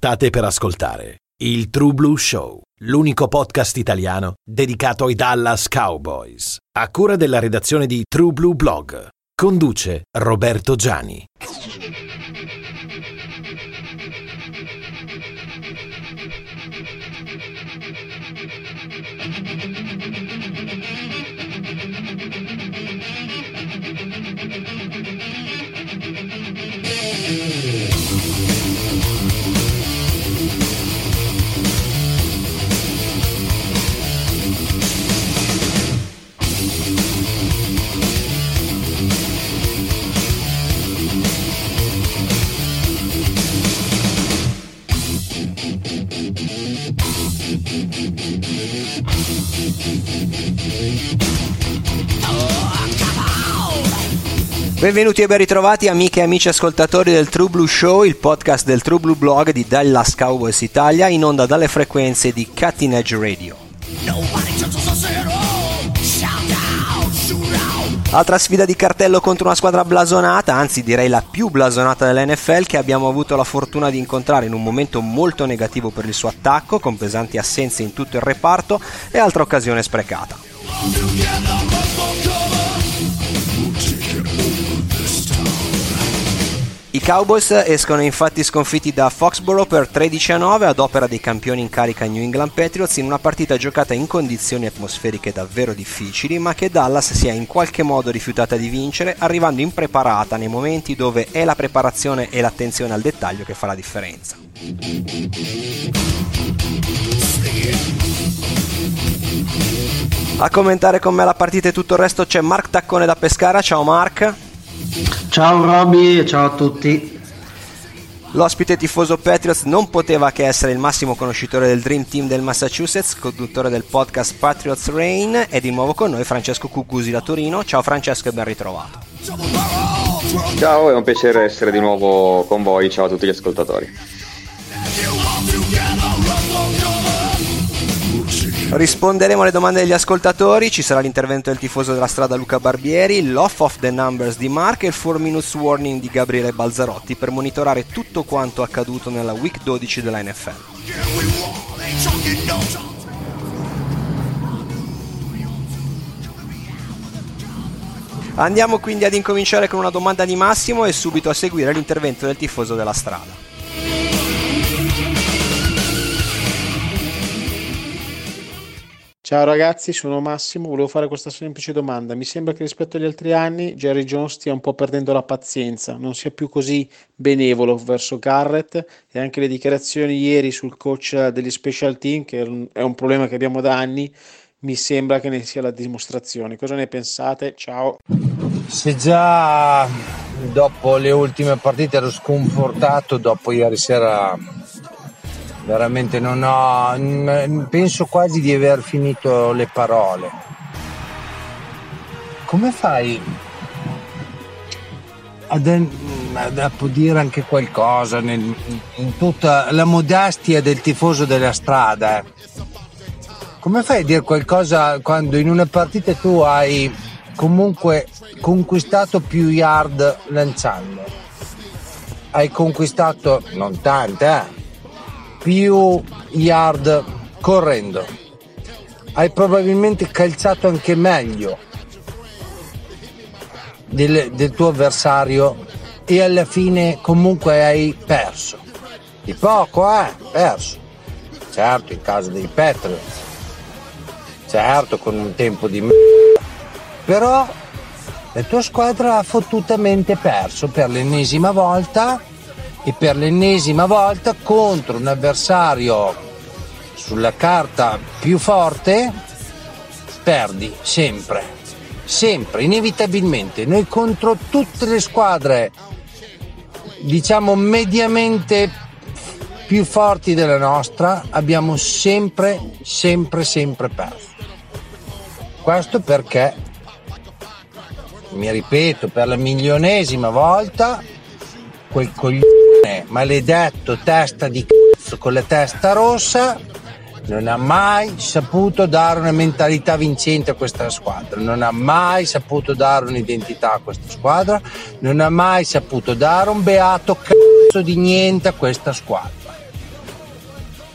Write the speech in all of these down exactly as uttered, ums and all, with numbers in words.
State per ascoltare il True Blue Show, l'unico podcast italiano dedicato ai Dallas Cowboys. A cura della redazione di True Blue Blog. Conduce Roberto Giani. Benvenuti e ben ritrovati amiche e amici ascoltatori del True Blue Show, il podcast del True Blue Blog di Dallas Cowboys Italia, in onda dalle frequenze di Cutting Edge Radio. Altra sfida di cartello contro una squadra blasonata, anzi direi la più blasonata dell'N F L, che abbiamo avuto la fortuna di incontrare in un momento molto negativo per il suo attacco, con pesanti assenze in tutto il reparto e altra occasione sprecata. I Cowboys escono infatti sconfitti da Foxborough per tredici a nove ad opera dei campioni in carica New England Patriots, in una partita giocata in condizioni atmosferiche davvero difficili, ma che Dallas si è in qualche modo rifiutata di vincere, arrivando impreparata nei momenti dove è la preparazione e l'attenzione al dettaglio che fa la differenza. A commentare con me la partita e tutto il resto c'è Mark Taccone da Pescara. Ciao Mark. Ciao Roby e ciao a tutti. L'ospite tifoso Patriots non poteva che essere il massimo conoscitore del Dream Team del Massachusetts, conduttore del podcast Patriots Reign, e di nuovo con noi Francesco Cucusi da Torino. Ciao Francesco e ben ritrovato. Ciao, è un piacere essere di nuovo con voi, ciao a tutti gli ascoltatori. Risponderemo alle domande degli ascoltatori, ci sarà l'intervento del tifoso della strada Luca Barbieri, l'off of the numbers di Mark e il four minutes warning di Gabriele Balzarotti per monitorare tutto quanto accaduto nella week dodici della N F L. Andiamo quindi ad incominciare con una domanda di Massimo e subito a seguire l'intervento del tifoso della strada. Ciao ragazzi, sono Massimo, volevo fare questa semplice domanda. Mi sembra che rispetto agli altri anni Jerry Jones stia un po' perdendo la pazienza, non sia più così benevolo verso Garrett, e anche le dichiarazioni ieri sul coach degli special team, che è un problema che abbiamo da anni, mi sembra che ne sia la dimostrazione. Cosa ne pensate? Ciao. Se già dopo le ultime partite ero sconfortato, dopo ieri sera veramente non ho, penso quasi di aver finito le parole. Come fai ad, ad, a dire anche qualcosa nel, in tutta la modestia del tifoso della strada? Eh? Come fai a dire qualcosa quando in una partita tu hai comunque conquistato più yard lanciando? Hai conquistato, non tante, eh? più yard correndo, hai probabilmente calciato anche meglio del, del tuo avversario e alla fine comunque hai perso di poco, eh, perso certo in caso dei Patriots, certo con un tempo di merda, però la tua squadra ha fottutamente perso per l'ennesima volta, e per l'ennesima volta contro un avversario sulla carta più forte perdi sempre, sempre, inevitabilmente. Noi contro tutte le squadre diciamo mediamente più forti della nostra abbiamo sempre, sempre, sempre perso. Questo perché, mi ripeto per la milionesima volta, quel coglione maledetto testa di cazzo con la testa rossa non ha mai saputo dare una mentalità vincente a questa squadra, non ha mai saputo dare un'identità a questa squadra, non ha mai saputo dare un beato cazzo di niente a questa squadra.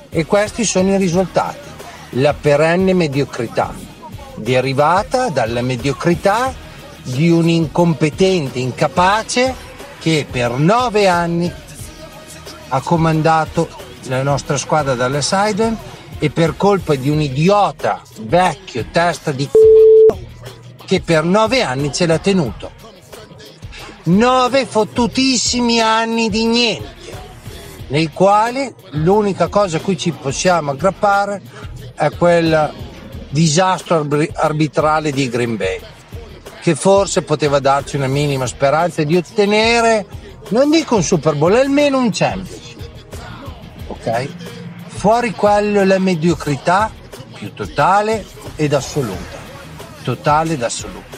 E questi sono i risultati. La perenne mediocrità, derivata dalla mediocrità di un incompetente, incapace, che per nove anni ha comandato la nostra squadra dalle sideline, e per colpa di un idiota vecchio testa di c***o che per nove anni ce l'ha tenuto. Nove fottutissimi anni di niente, nei quali l'unica cosa a cui ci possiamo aggrappare è quel disastro arbitrale di Green Bay, che forse poteva darci una minima speranza di ottenere, non dico un Super Bowl, almeno un Championship. Ok? Fuori quello la mediocrità più totale ed assoluta. Totale ed assoluta.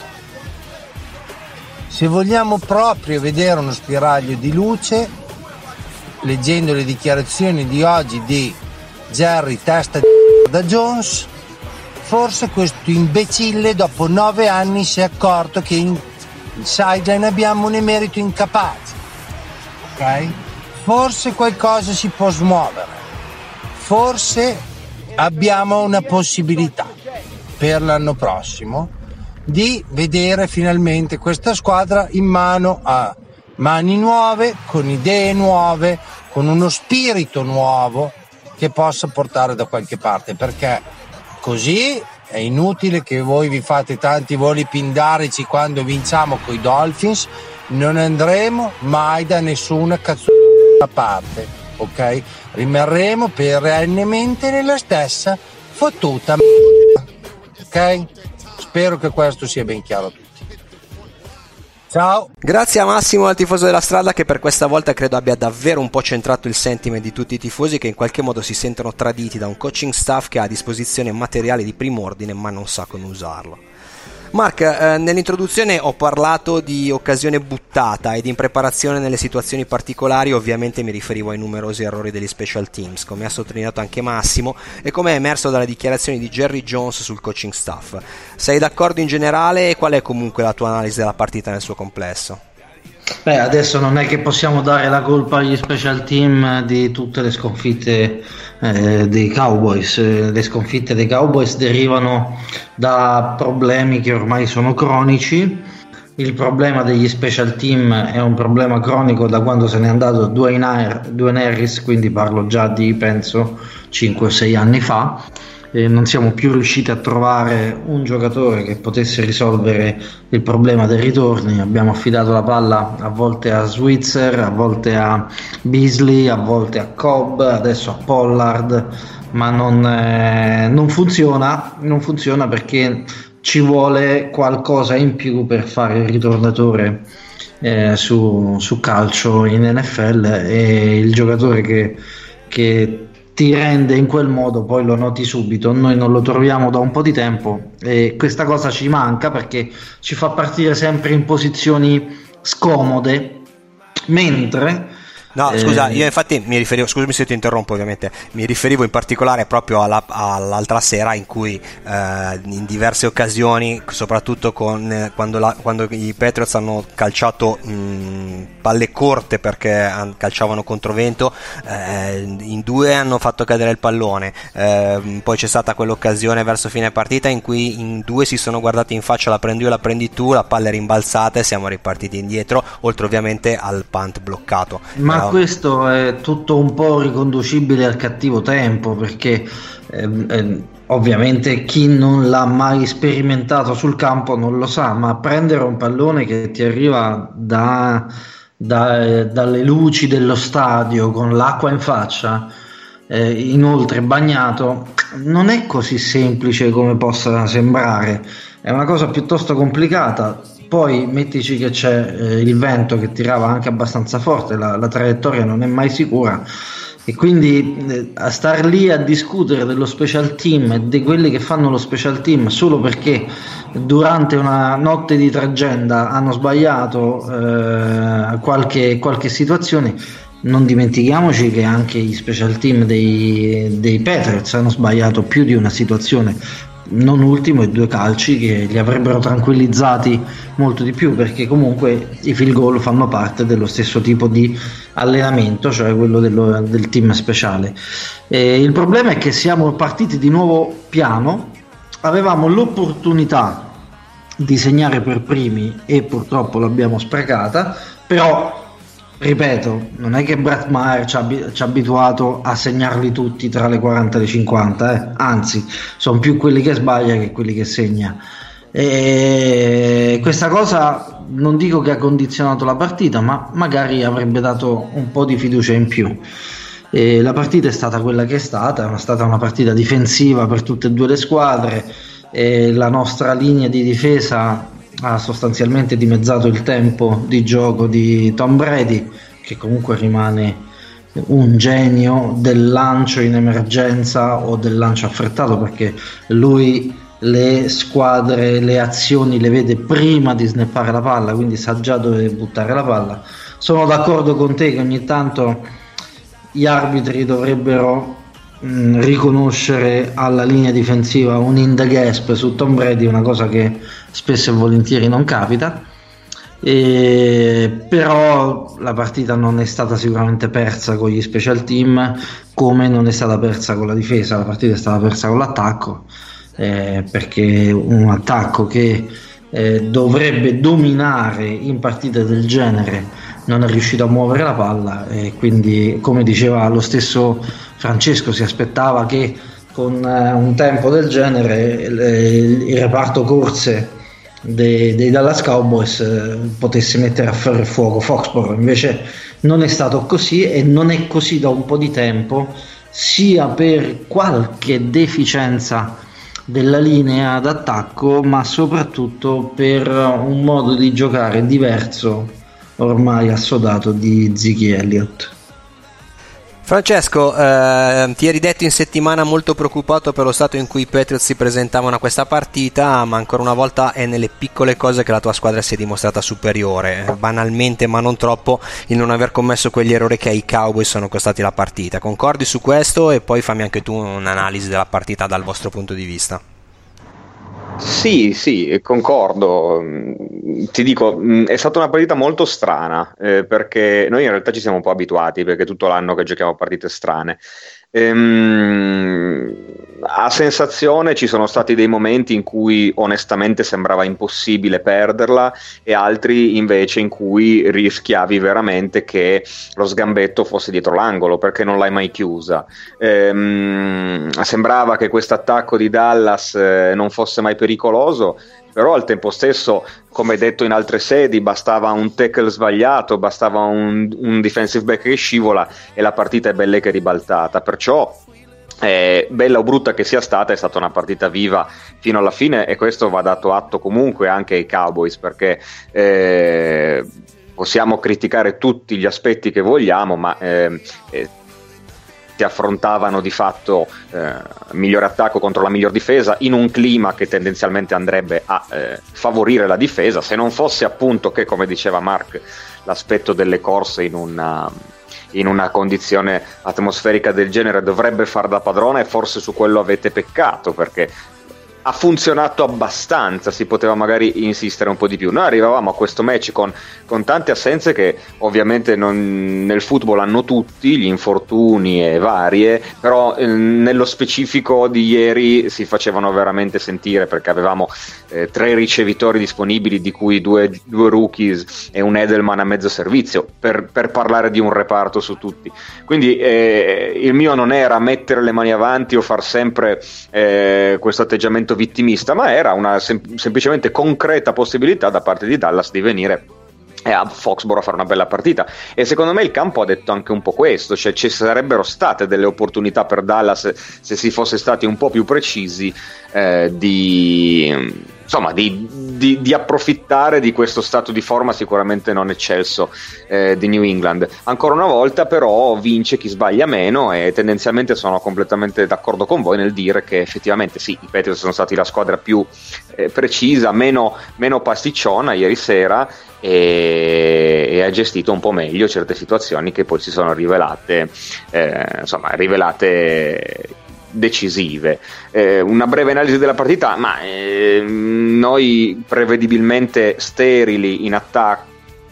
Se vogliamo proprio vedere uno spiraglio di luce, leggendo le dichiarazioni di oggi di Jerry testa di da Jones, forse questo imbecille dopo nove anni si è accorto che in sideline abbiamo un emerito incapace. Ok? Forse qualcosa si può smuovere, forse abbiamo una possibilità per l'anno prossimo di vedere finalmente questa squadra in mano a mani nuove, con idee nuove, con uno spirito nuovo che possa portare da qualche parte, perché così è inutile che voi vi fate tanti voli pindarici quando vinciamo coi Dolphins, non andremo mai da nessuna cazzo**a parte, ok? Rimarremo perennemente nella stessa fottuta m***a, ok? Spero che questo sia ben chiaro a tutti. Ciao. Grazie a Massimo, al tifoso della strada, che per questa volta credo abbia davvero un po' centrato il sentiment di tutti i tifosi, che in qualche modo si sentono traditi da un coaching staff che ha a disposizione materiale di prim'ordine ma non sa come usarlo. Mark, eh, nell'introduzione ho parlato di occasione buttata ed in preparazione nelle situazioni particolari ovviamente mi riferivo ai numerosi errori degli special teams, come ha sottolineato anche Massimo e come è emerso dalle dichiarazioni di Jerry Jones sul coaching staff. Sei d'accordo in generale e qual è comunque la tua analisi della partita nel suo complesso? Beh, adesso non è che possiamo dare la colpa agli special team di tutte le sconfitte eh, dei Cowboys. Le sconfitte dei Cowboys derivano da problemi che ormai sono cronici. Il problema degli special team è un problema cronico da quando se n'è andato Dwayne Harris, quindi parlo già di penso cinque o sei anni fa. E non siamo più riusciti a trovare un giocatore che potesse risolvere il problema dei ritorni. Abbiamo affidato la palla a volte a Switzer, a volte a Beasley, a volte a Cobb, adesso a Pollard, ma non, eh, non funziona, non funziona perché ci vuole qualcosa in più per fare il ritornatore eh, su, su calcio in N F L, e il giocatore che, che ti rende in quel modo poi lo noti subito. Noi non lo troviamo da un po' di tempo e questa cosa ci manca perché ci fa partire sempre in posizioni scomode, mentre No, scusa, io infatti mi riferivo, scusami se ti interrompo ovviamente, mi riferivo in particolare proprio alla, all'altra sera in cui eh, in diverse occasioni, soprattutto con, eh, quando, la, quando i Patriots hanno calciato mh, palle corte perché calciavano controvento, eh, in due hanno fatto cadere il pallone, eh, poi c'è stata quell'occasione verso fine partita in cui in due si sono guardati in faccia, la prendi io, la prendi tu, la palla è rimbalzata e siamo ripartiti indietro, oltre ovviamente al punt bloccato. Ma questo è tutto un po' riconducibile al cattivo tempo, perché eh, eh, ovviamente chi non l'ha mai sperimentato sul campo non lo sa, ma prendere un pallone che ti arriva da, da, dalle luci dello stadio con l'acqua in faccia, eh, inoltre bagnato, non è così semplice come possa sembrare, è una cosa piuttosto complicata. Poi mettici che c'è eh, il vento che tirava anche abbastanza forte, la, la traiettoria non è mai sicura, e quindi eh, a star lì a discutere dello special team e di quelli che fanno lo special team solo perché durante una notte di tragedia hanno sbagliato eh, qualche, qualche situazione. Non dimentichiamoci che anche gli special team dei, dei Patriots hanno sbagliato più di una situazione. non ultimo i due calci che li avrebbero tranquillizzati molto di più, perché comunque i field goal fanno parte dello stesso tipo di allenamento, cioè quello dello, del team speciale. E il problema è che siamo partiti di nuovo piano, avevamo l'opportunità di segnare per primi e purtroppo l'abbiamo sprecata, però ripeto, non è che Brett Maher ci ha, ci ha abituato a segnarli tutti tra le quaranta e le cinquanta, eh? Anzi, sono più quelli che sbaglia che quelli che segna. E questa cosa non dico che ha condizionato la partita, ma magari avrebbe dato un po' di fiducia in più. E la partita è stata quella che è stata, è stata una partita difensiva per tutte e due le squadre, e la nostra linea di difesa ha sostanzialmente dimezzato il tempo di gioco di Tom Brady, che comunque rimane un genio del lancio in emergenza o del lancio affrettato, perché lui le squadre, le azioni le vede prima di snappare la palla, quindi sa già dove buttare la palla. Sono d'accordo con te che ogni tanto gli arbitri dovrebbero mh, riconoscere alla linea difensiva un in the gasp su Tom Brady, una cosa che spesso e volentieri non capita, e però la partita non è stata sicuramente persa con gli special team, come non è stata persa con la difesa. La partita è stata persa con l'attacco, eh, perché un attacco che eh, dovrebbe dominare in partite del genere non è riuscito a muovere la palla, e quindi, come diceva lo stesso Francesco, si aspettava che con eh, un tempo del genere il, il reparto corse dei, dei Dallas Cowboys eh, potesse mettere a ferro e fuoco Foxborough. Invece non è stato così, e non è così da un po' di tempo, sia per qualche deficienza della linea d'attacco, ma soprattutto per un modo di giocare diverso ormai assodato di Ziggy Elliott. Francesco, eh, ti eri detto in settimana molto preoccupato per lo stato in cui i Patriots si presentavano a questa partita, ma ancora una volta è nelle piccole cose che la tua squadra si è dimostrata superiore, banalmente ma non troppo, il non aver commesso quegli errori che ai Cowboys sono costati la partita. Concordi su questo? E poi fammi anche tu un'analisi della partita dal vostro punto di vista. Sì, sì, concordo. Ti dico, è stata una partita molto strana, eh, perché noi in realtà ci siamo un po' abituati, perché tutto l'anno che giochiamo partite strane. Ehm, a sensazione ci sono stati dei momenti in cui onestamente sembrava impossibile perderla, e altri invece in cui rischiavi veramente che lo sgambetto fosse dietro l'angolo, perché non l'hai mai chiusa. Ehm, sembrava che questo attacco di Dallas eh, non fosse mai pericoloso, però al tempo stesso, come detto in altre sedi, bastava un tackle sbagliato, bastava un, un defensive back che scivola e la partita è bella che ribaltata. Perciò eh, bella o brutta che sia stata, è stata una partita viva fino alla fine, e questo va dato atto comunque anche ai Cowboys, perché eh, possiamo criticare tutti gli aspetti che vogliamo, ma eh, eh, si affrontavano di fatto eh, miglior attacco contro la miglior difesa, in un clima che tendenzialmente andrebbe a eh, favorire la difesa, se non fosse appunto che, come diceva Mark, l'aspetto delle corse in una, in una condizione atmosferica del genere dovrebbe far da padrona, e forse su quello avete peccato, perché ha funzionato abbastanza, si poteva magari insistere un po' di più. Noi arrivavamo a questo match con, con tante assenze che ovviamente non, nel football hanno tutti, gli infortuni e varie, però eh, nello specifico di ieri si facevano veramente sentire, perché avevamo eh, tre ricevitori disponibili, di cui due, due rookies e un Edelman a mezzo servizio, per, per parlare di un reparto su tutti. Quindi eh, il mio non era mettere le mani avanti o far sempre eh, questo atteggiamento vittimista, ma era una sem- semplicemente concreta possibilità da parte di Dallas di venire a Foxborough a fare una bella partita. E secondo me il campo ha detto anche un po' questo, cioè ci sarebbero state delle opportunità per Dallas, se si fosse stati un po' più precisi, eh, di insomma di, di, di approfittare di questo stato di forma sicuramente non eccelso eh, di New England. Ancora una volta però vince chi sbaglia meno, e tendenzialmente sono completamente d'accordo con voi nel dire che effettivamente sì, i Patriots sono stati la squadra più eh, precisa, meno, meno pasticciona ieri sera, e, e ha gestito un po' meglio certe situazioni che poi si sono rivelate eh, insomma rivelate decisive. Eh, una breve analisi della partita, ma eh, noi prevedibilmente sterili in attacco,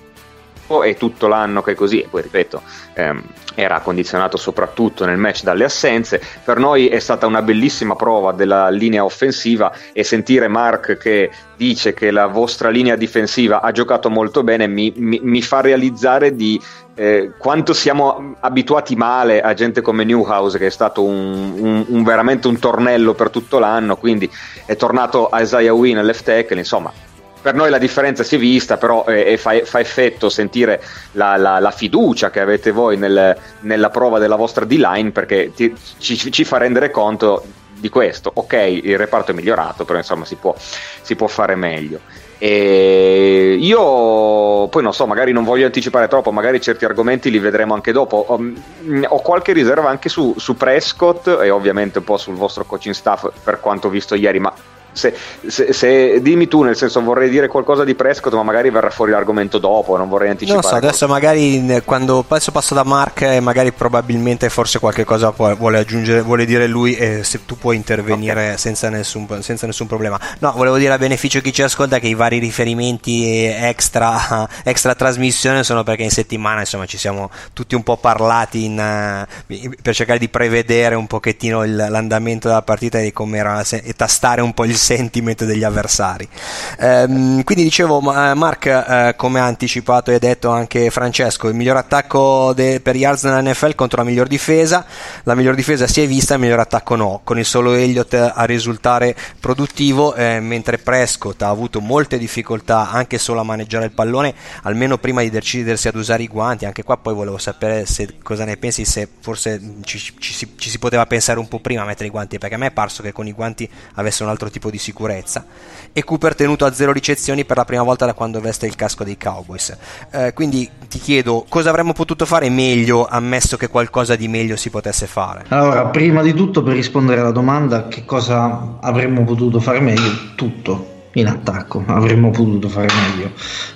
e tutto l'anno che è così, e poi ripeto, ehm, era condizionato soprattutto nel match dalle assenze. Per noi è stata una bellissima prova della linea offensiva, e sentire Mark che dice che la vostra linea difensiva ha giocato molto bene mi, mi, mi fa realizzare di eh, quanto siamo abituati male a gente come Newhouse, che è stato un, un, un veramente un tornello per tutto l'anno. Quindi è tornato Isaiah Wynn al left tackle, insomma. Per noi la differenza si è vista, però eh, fa, fa effetto sentire la, la, la fiducia che avete voi nel, nella prova della vostra D-line, perché ti, ci, ci fa rendere conto di questo. Ok, il reparto è migliorato, però insomma si può, si può fare meglio. E io poi non so, magari non voglio anticipare troppo, magari certi argomenti li vedremo anche dopo. Ho, ho qualche riserva anche su, su Prescott, e ovviamente un po' sul vostro coaching staff, per quanto visto ieri, ma Se, se, se dimmi tu, nel senso, vorrei dire qualcosa di Prescott, ma magari verrà fuori l'argomento dopo, non vorrei anticipare. Non so, adesso magari quando adesso passo da Mark, magari probabilmente forse qualche cosa vuole aggiungere, vuole dire lui, e se tu puoi intervenire okay. senza, nessun, senza nessun problema. No, volevo dire a beneficio chi ci ascolta che i vari riferimenti extra, extra trasmissione sono perché in settimana insomma ci siamo tutti un po' parlati in, per cercare di prevedere un pochettino il, l'andamento della partita e di come era, e tastare un po' il sentimento degli avversari. Ehm, quindi dicevo, Mark, eh, come ha anticipato e detto anche Francesco, il miglior attacco de- per yards nella N F L contro la miglior difesa. La miglior difesa si è vista, il miglior attacco no, con il solo Elliott a risultare produttivo, eh, mentre Prescott ha avuto molte difficoltà anche solo a maneggiare il pallone, almeno prima di decidersi ad usare i guanti. Anche qua poi volevo sapere se, cosa ne pensi, se forse ci, ci, ci, ci si poteva pensare un po' prima a mettere i guanti, perché a me è parso che con i guanti avesse un altro tipo di sicurezza. E Cooper tenuto a zero ricezioni per la prima volta da quando veste il casco dei Cowboys. Eh, quindi ti chiedo, cosa avremmo potuto fare meglio, ammesso che qualcosa di meglio si potesse fare? Allora, prima di tutto, per rispondere alla domanda, che cosa avremmo potuto fare meglio? Tutto. In attacco avremmo potuto fare meglio,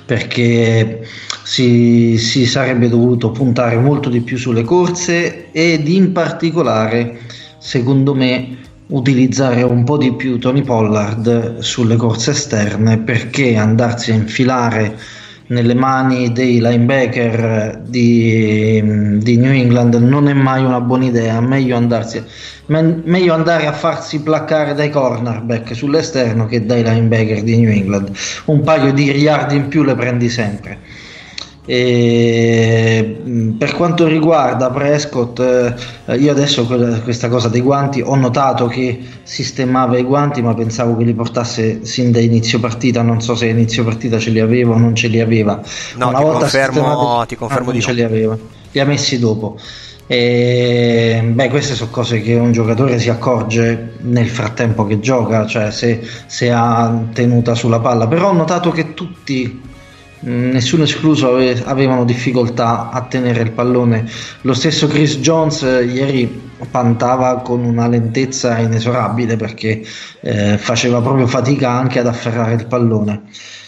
perché si, si sarebbe dovuto puntare molto di più sulle corse, ed in particolare, secondo me, utilizzare un po' di più Tony Pollard sulle corse esterne, perché andarsi a infilare nelle mani dei linebacker di, di New England non è mai una buona idea. Meglio andarsi me, meglio andare a farsi placcare dai cornerback sull'esterno che dai linebacker di New England. Un paio di yard in più le prendi sempre. E per quanto riguarda Prescott, eh, io adesso questa cosa dei guanti, ho notato che sistemava i guanti, ma pensavo che li portasse sin da inizio partita. Non so se inizio partita ce li aveva o non ce li aveva. No, una ti volta confermo, ti confermo ah, di ce no. li aveva, li ha messi dopo. E, beh, queste sono cose che un giocatore si accorge nel frattempo che gioca, cioè se, se ha tenuta sulla palla. Però ho notato che tutti, nessuno escluso, avevano difficoltà a tenere il pallone. Lo stesso Chris Jones eh, ieri pantava con una lentezza inesorabile, perché eh, faceva proprio fatica anche ad afferrare il pallone.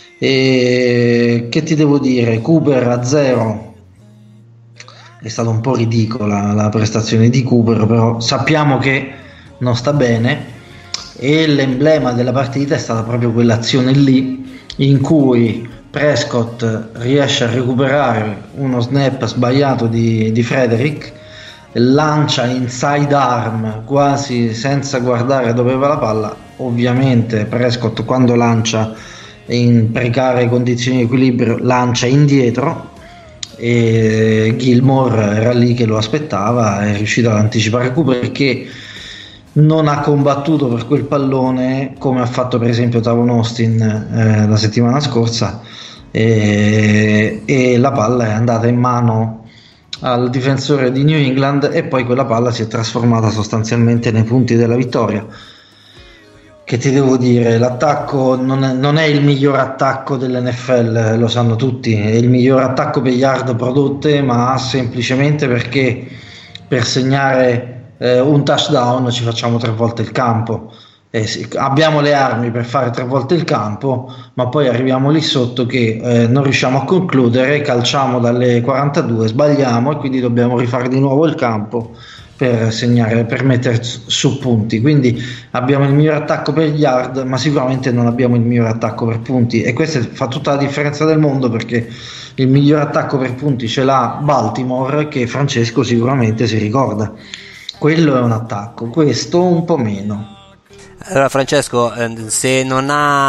E che ti devo dire, Cooper a zero, è stata un po' ridicola la prestazione di Cooper, però sappiamo che non sta bene, e l'emblema della partita è stata proprio quell'azione lì in cui Prescott riesce a recuperare uno snap sbagliato di, di Frederick, lancia inside arm quasi senza guardare dove va la palla. Ovviamente Prescott, quando lancia in precarie condizioni di equilibrio, lancia indietro, e Gilmore era lì che lo aspettava, è riuscito ad anticipare Cooper, che non ha combattuto per quel pallone come ha fatto per esempio Tavon Austin eh, la settimana scorsa, e, e la palla è andata in mano al difensore di New England, e poi quella palla si è trasformata sostanzialmente nei punti della vittoria. Che ti devo dire, l'attacco non è, non è il miglior attacco dell'N F L, lo sanno tutti, è il miglior attacco per yard prodotte, ma semplicemente perché per segnare eh, un touchdown ci facciamo tre volte il campo. Eh sì, abbiamo le armi per fare tre volte il campo, ma poi arriviamo lì sotto che eh, non riusciamo a concludere, calciamo dalle quarantadue, sbagliamo, e quindi dobbiamo rifare di nuovo il campo per segnare, per mettere su punti. Quindi abbiamo il miglior attacco per yard, ma sicuramente non abbiamo il miglior attacco per punti, e questo fa tutta la differenza del mondo, perché il miglior attacco per punti ce l'ha Baltimore, che Francesco sicuramente si ricorda. Quello è un attacco, questo un po' meno. Allora Francesco, se non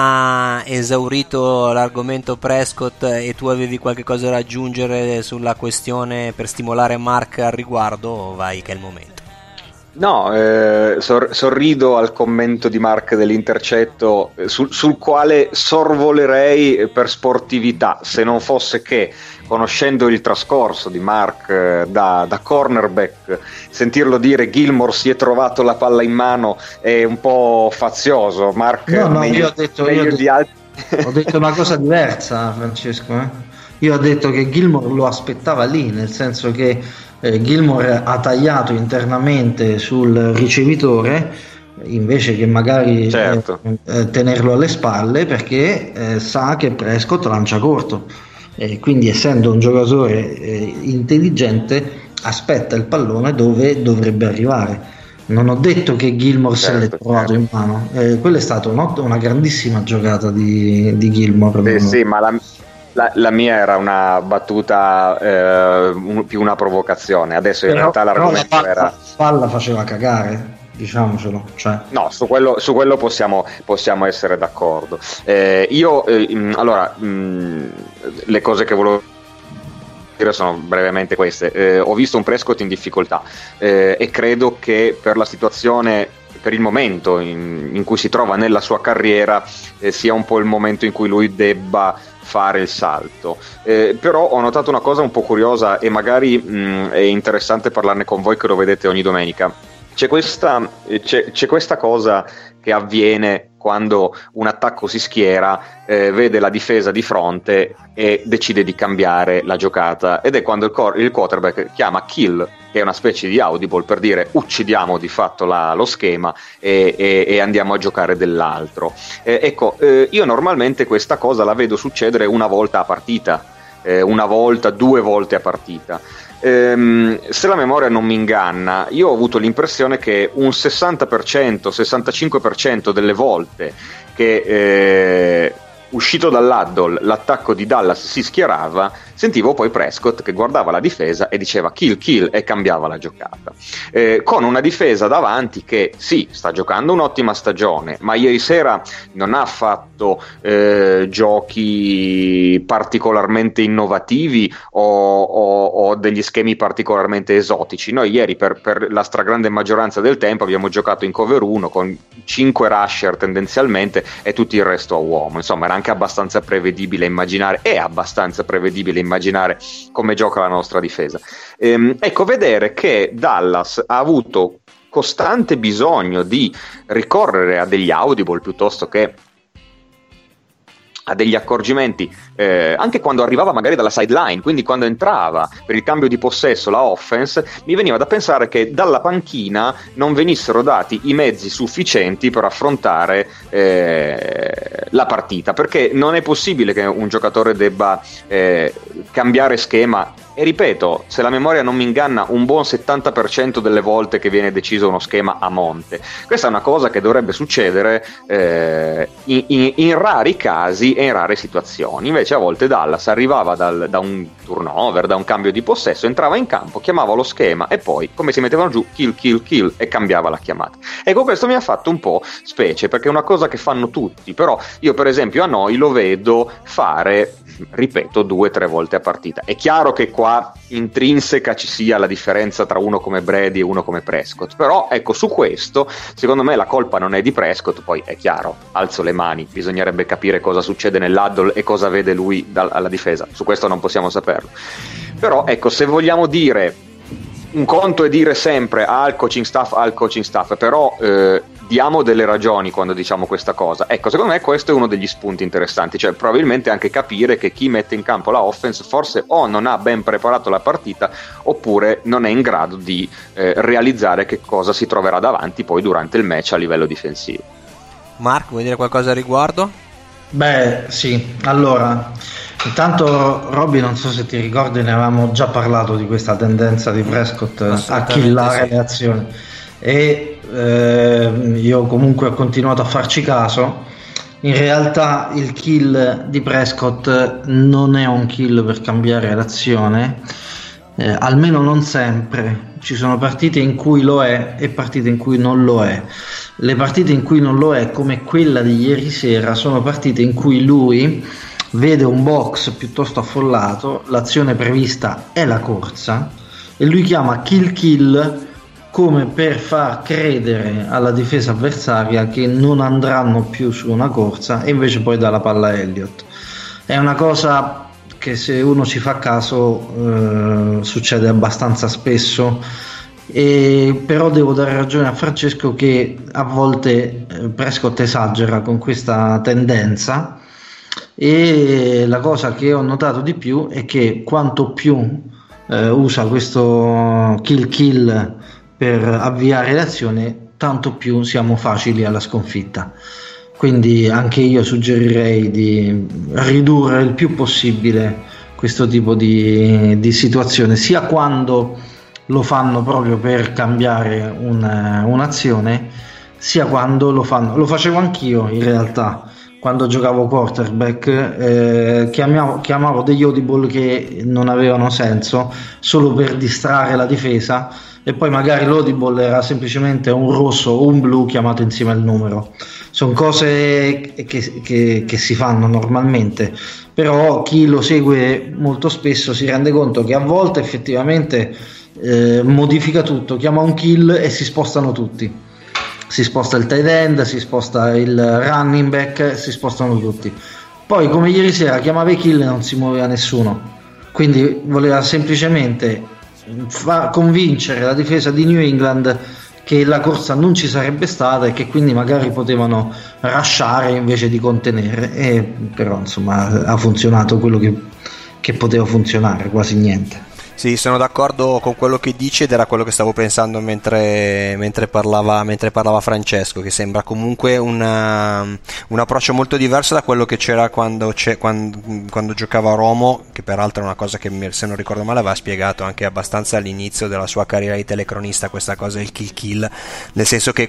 ha esaurito l'argomento Prescott e tu avevi qualche cosa da aggiungere sulla questione per stimolare Mark al riguardo, vai che è il momento. No, eh, sor- sorrido al commento di Mark dell'intercetto, eh, sul, sul quale sorvolerei per sportività, se non fosse che, conoscendo il trascorso di Mark eh, da, da cornerback, sentirlo dire Gilmore si è trovato la palla in mano è un po' fazioso. Mark, no, no, meglio, io ho detto, meglio io ho di detto, altri. Ho detto una cosa diversa, Francesco. Eh? Io ho detto che Gilmore lo aspettava lì, nel senso che eh, Gilmore ha tagliato internamente sul ricevitore invece che magari certo. eh, eh, tenerlo alle spalle, perché eh, sa che Prescott lancia corto, e quindi, essendo un giocatore eh, intelligente, aspetta il pallone dove dovrebbe arrivare. Non ho detto che Gilmore certo, se l'è trovato in mano, eh, quella è stata un, una grandissima giocata di, di Gilmore. Sì, sì, ma la, la, la mia era una battuta, eh, un, più una provocazione. Adesso in però, realtà l'argomento però la palla, era... palla faceva cagare, diciamocelo. Cioè. No, su quello, su quello possiamo, possiamo essere d'accordo. Eh, io, eh, allora, mh, le cose che volevo dire sono brevemente queste. Eh, ho visto un Prescott in difficoltà eh, e credo che per la situazione, per il momento in, in cui si trova nella sua carriera, eh, sia un po' il momento in cui lui debba fare il salto. Eh, però ho notato una cosa un po' curiosa, e magari mh, è interessante parlarne con voi che lo vedete ogni domenica. C'è questa, c'è, c'è questa cosa che avviene quando un attacco si schiera, eh, vede la difesa di fronte e decide di cambiare la giocata, ed è quando il, cor- il quarterback chiama kill, che è una specie di audible per dire uccidiamo di fatto la, lo schema e, e, e andiamo a giocare dell'altro. Eh, ecco, eh, io normalmente questa cosa la vedo succedere una volta a partita, eh, una volta, due volte a partita. Ehm, se la memoria non mi inganna, io ho avuto l'impressione che un sessanta per cento, sessantacinque per cento delle volte che eh, uscito dall'huddle l'attacco di Dallas si schierava, sentivo poi Prescott che guardava la difesa e diceva kill kill e cambiava la giocata, eh, con una difesa davanti che sì, sta giocando un'ottima stagione, ma ieri sera non ha fatto eh, giochi particolarmente innovativi o, o, o degli schemi particolarmente esotici. Noi ieri per, per la stragrande maggioranza del tempo abbiamo giocato in cover uno con cinque rusher tendenzialmente e tutto il resto a uomo. Insomma, era anche abbastanza prevedibile immaginare, è abbastanza prevedibile immaginare come gioca la nostra difesa. Ehm, ecco, vedere che Dallas ha avuto costante bisogno di ricorrere a degli audible piuttosto che a degli accorgimenti, eh, anche quando arrivava magari dalla sideline, quindi quando entrava per il cambio di possesso la offense, mi veniva da pensare che dalla panchina non venissero dati i mezzi sufficienti per affrontare eh, la partita, perché non è possibile che un giocatore debba eh, cambiare schema. E ripeto, se la memoria non mi inganna, un buon settanta per cento delle volte che viene deciso uno schema a monte. Questa è una cosa che dovrebbe succedere eh, in, in, in rari casi e in rare situazioni. Invece a volte Dallas arrivava dal, da un turnover, da un cambio di possesso, entrava in campo, chiamava lo schema e poi, come si mettevano giù, kill, kill, kill, e cambiava la chiamata. Ecco, questo mi ha fatto un po' specie, perché è una cosa che fanno tutti, però io per esempio a noi lo vedo fare, ripeto, due o tre volte a partita. È chiaro che qua intrinseca ci sia la differenza tra uno come Brady e uno come Prescott, però ecco, su questo secondo me la colpa non è di Prescott. Poi è chiaro, alzo le mani, bisognerebbe capire cosa succede nell'huddle e cosa vede lui da, alla difesa, su questo non possiamo saperlo. Però ecco, se vogliamo dire, un conto è dire sempre al coaching staff, al coaching staff, però eh, diamo delle ragioni quando diciamo questa cosa. Ecco, secondo me questo è uno degli spunti interessanti, cioè probabilmente anche capire che chi mette in campo la offense forse o non ha ben preparato la partita oppure non è in grado di eh, realizzare che cosa si troverà davanti poi durante il match a livello difensivo. Mark, vuoi dire qualcosa a riguardo? Beh, sì, allora Intanto Robby, non so se ti ricordi, ne avevamo già parlato di questa tendenza di Prescott a killare sì. le azioni e eh, io comunque ho continuato a farci caso. In realtà il kill di Prescott non è un kill per cambiare l'azione, eh, almeno non sempre. Ci sono partite in cui lo è e partite in cui non lo è. Le partite in cui non lo è, come quella di ieri sera, sono partite in cui lui vede un box piuttosto affollato, l'azione prevista è la corsa e lui chiama kill kill come per far credere alla difesa avversaria che non andranno più su una corsa e invece poi dà la palla a Elliott. È una cosa che, se uno ci fa caso, eh, succede abbastanza spesso, e però devo dare ragione a Francesco che a volte eh, Prescott esagera con questa tendenza. E la cosa che ho notato di più è che quanto più eh, usa questo kill kill per avviare l'azione, tanto più siamo facili alla sconfitta. Quindi anche io suggerirei di ridurre il più possibile questo tipo di, di situazione, sia quando lo fanno proprio per cambiare un, un'azione, sia quando lo fanno. Lo facevo anch'io in realtà quando giocavo quarterback, eh, chiamavo, chiamavo degli audible che non avevano senso solo per distrarre la difesa, e poi magari l'audible era semplicemente un rosso o un blu chiamato insieme al numero. Sono cose che, che, che si fanno normalmente, però chi lo segue molto spesso si rende conto che a volte effettivamente eh, modifica tutto, chiama un kill e si spostano tutti. Si sposta il tight end, si sposta il running back, si spostano tutti. Poi, come ieri sera, chiamava i kill e non si muoveva nessuno. Quindi voleva semplicemente fa convincere la difesa di New England che la corsa non ci sarebbe stata e che quindi magari potevano rushare invece di contenere. E però insomma ha funzionato quello che, che poteva funzionare, quasi niente. Sì, sono d'accordo con quello che dice, ed era quello che stavo pensando mentre, mentre, parlava, mentre parlava Francesco, che sembra comunque una, un approccio molto diverso da quello che c'era quando, c'è, quando, quando giocava a Romo, che peraltro è una cosa che, se non ricordo male, aveva spiegato anche abbastanza all'inizio della sua carriera di telecronista, questa cosa del kill kill, nel senso che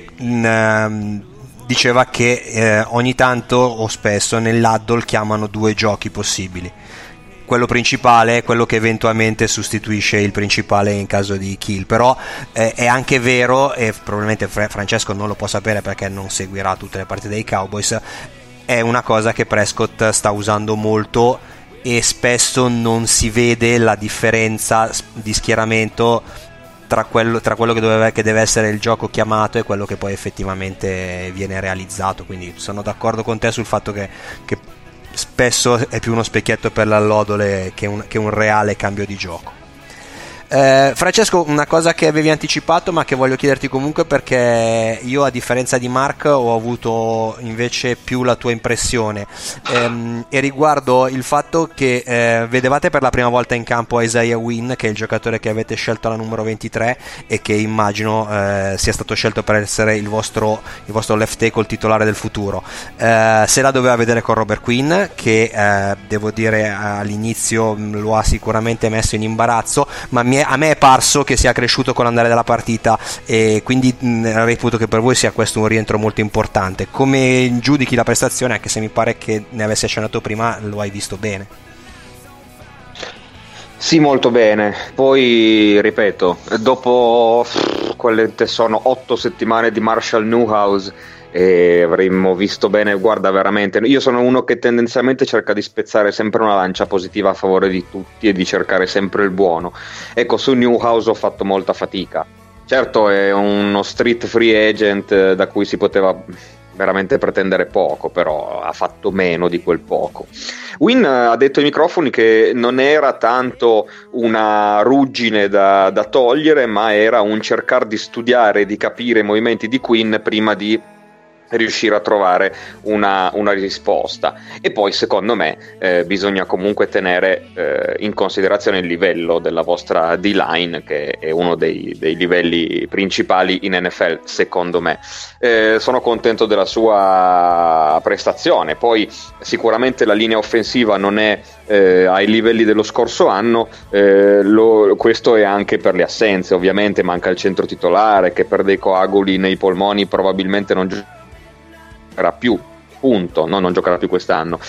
mh, diceva che eh, ogni tanto o spesso nell'huddle chiamano due giochi possibili. Quello principale è quello che eventualmente sostituisce il principale in caso di kill, però eh, è anche vero, e probabilmente Francesco non lo può sapere perché non seguirà tutte le partite dei Cowboys, è una cosa che Prescott sta usando molto e spesso non si vede la differenza di schieramento tra quello, tra quello che, doveva, che deve essere il gioco chiamato e quello che poi effettivamente viene realizzato. Quindi sono d'accordo con te sul fatto che, che spesso è più uno specchietto per l'allodole che un, che un reale cambio di gioco. Eh, Francesco, una cosa che avevi anticipato ma che voglio chiederti comunque, perché io, a differenza di Mark, ho avuto invece più la tua impressione, ehm, e riguardo il fatto che eh, vedevate per la prima volta in campo Isaiah Wynn, che è il giocatore che avete scelto alla numero ventitré e che immagino eh, sia stato scelto per essere il vostro, il vostro left tackle titolare del futuro. Eh, se la doveva vedere con Robert Quinn, che eh, devo dire all'inizio lo ha sicuramente messo in imbarazzo, ma mi a me è parso che sia cresciuto con l'andare della partita, e quindi mh, reputo che per voi sia questo un rientro molto importante. Come giudichi la prestazione, anche se mi pare che ne avessi accennato prima, lo hai visto bene? Sì, molto bene. Poi ripeto, dopo quelle che sono otto settimane di Marshall Newhouse, e avremmo visto bene, guarda, veramente io sono uno che tendenzialmente cerca di spezzare sempre una lancia positiva a favore di tutti e di cercare sempre il buono. Ecco, su Newhouse ho fatto molta fatica. Certo, è uno street free agent da cui si poteva veramente pretendere poco, però ha fatto meno di quel poco. Wynn ha detto ai microfoni che non era tanto una ruggine da, da togliere, ma era un cercare di studiare e di capire i movimenti di Quinn prima di riuscire a trovare una, una risposta. E poi secondo me eh, bisogna comunque tenere eh, in considerazione il livello della vostra D-line, che è uno dei, dei livelli principali in N F L secondo me. Eh, sono contento della sua prestazione, poi sicuramente la linea offensiva non è eh, ai livelli dello scorso anno, eh, lo, questo è anche per le assenze, ovviamente manca il centro titolare che per dei coaguli nei polmoni probabilmente non gioca più, punto, no, non giocherà più quest'anno.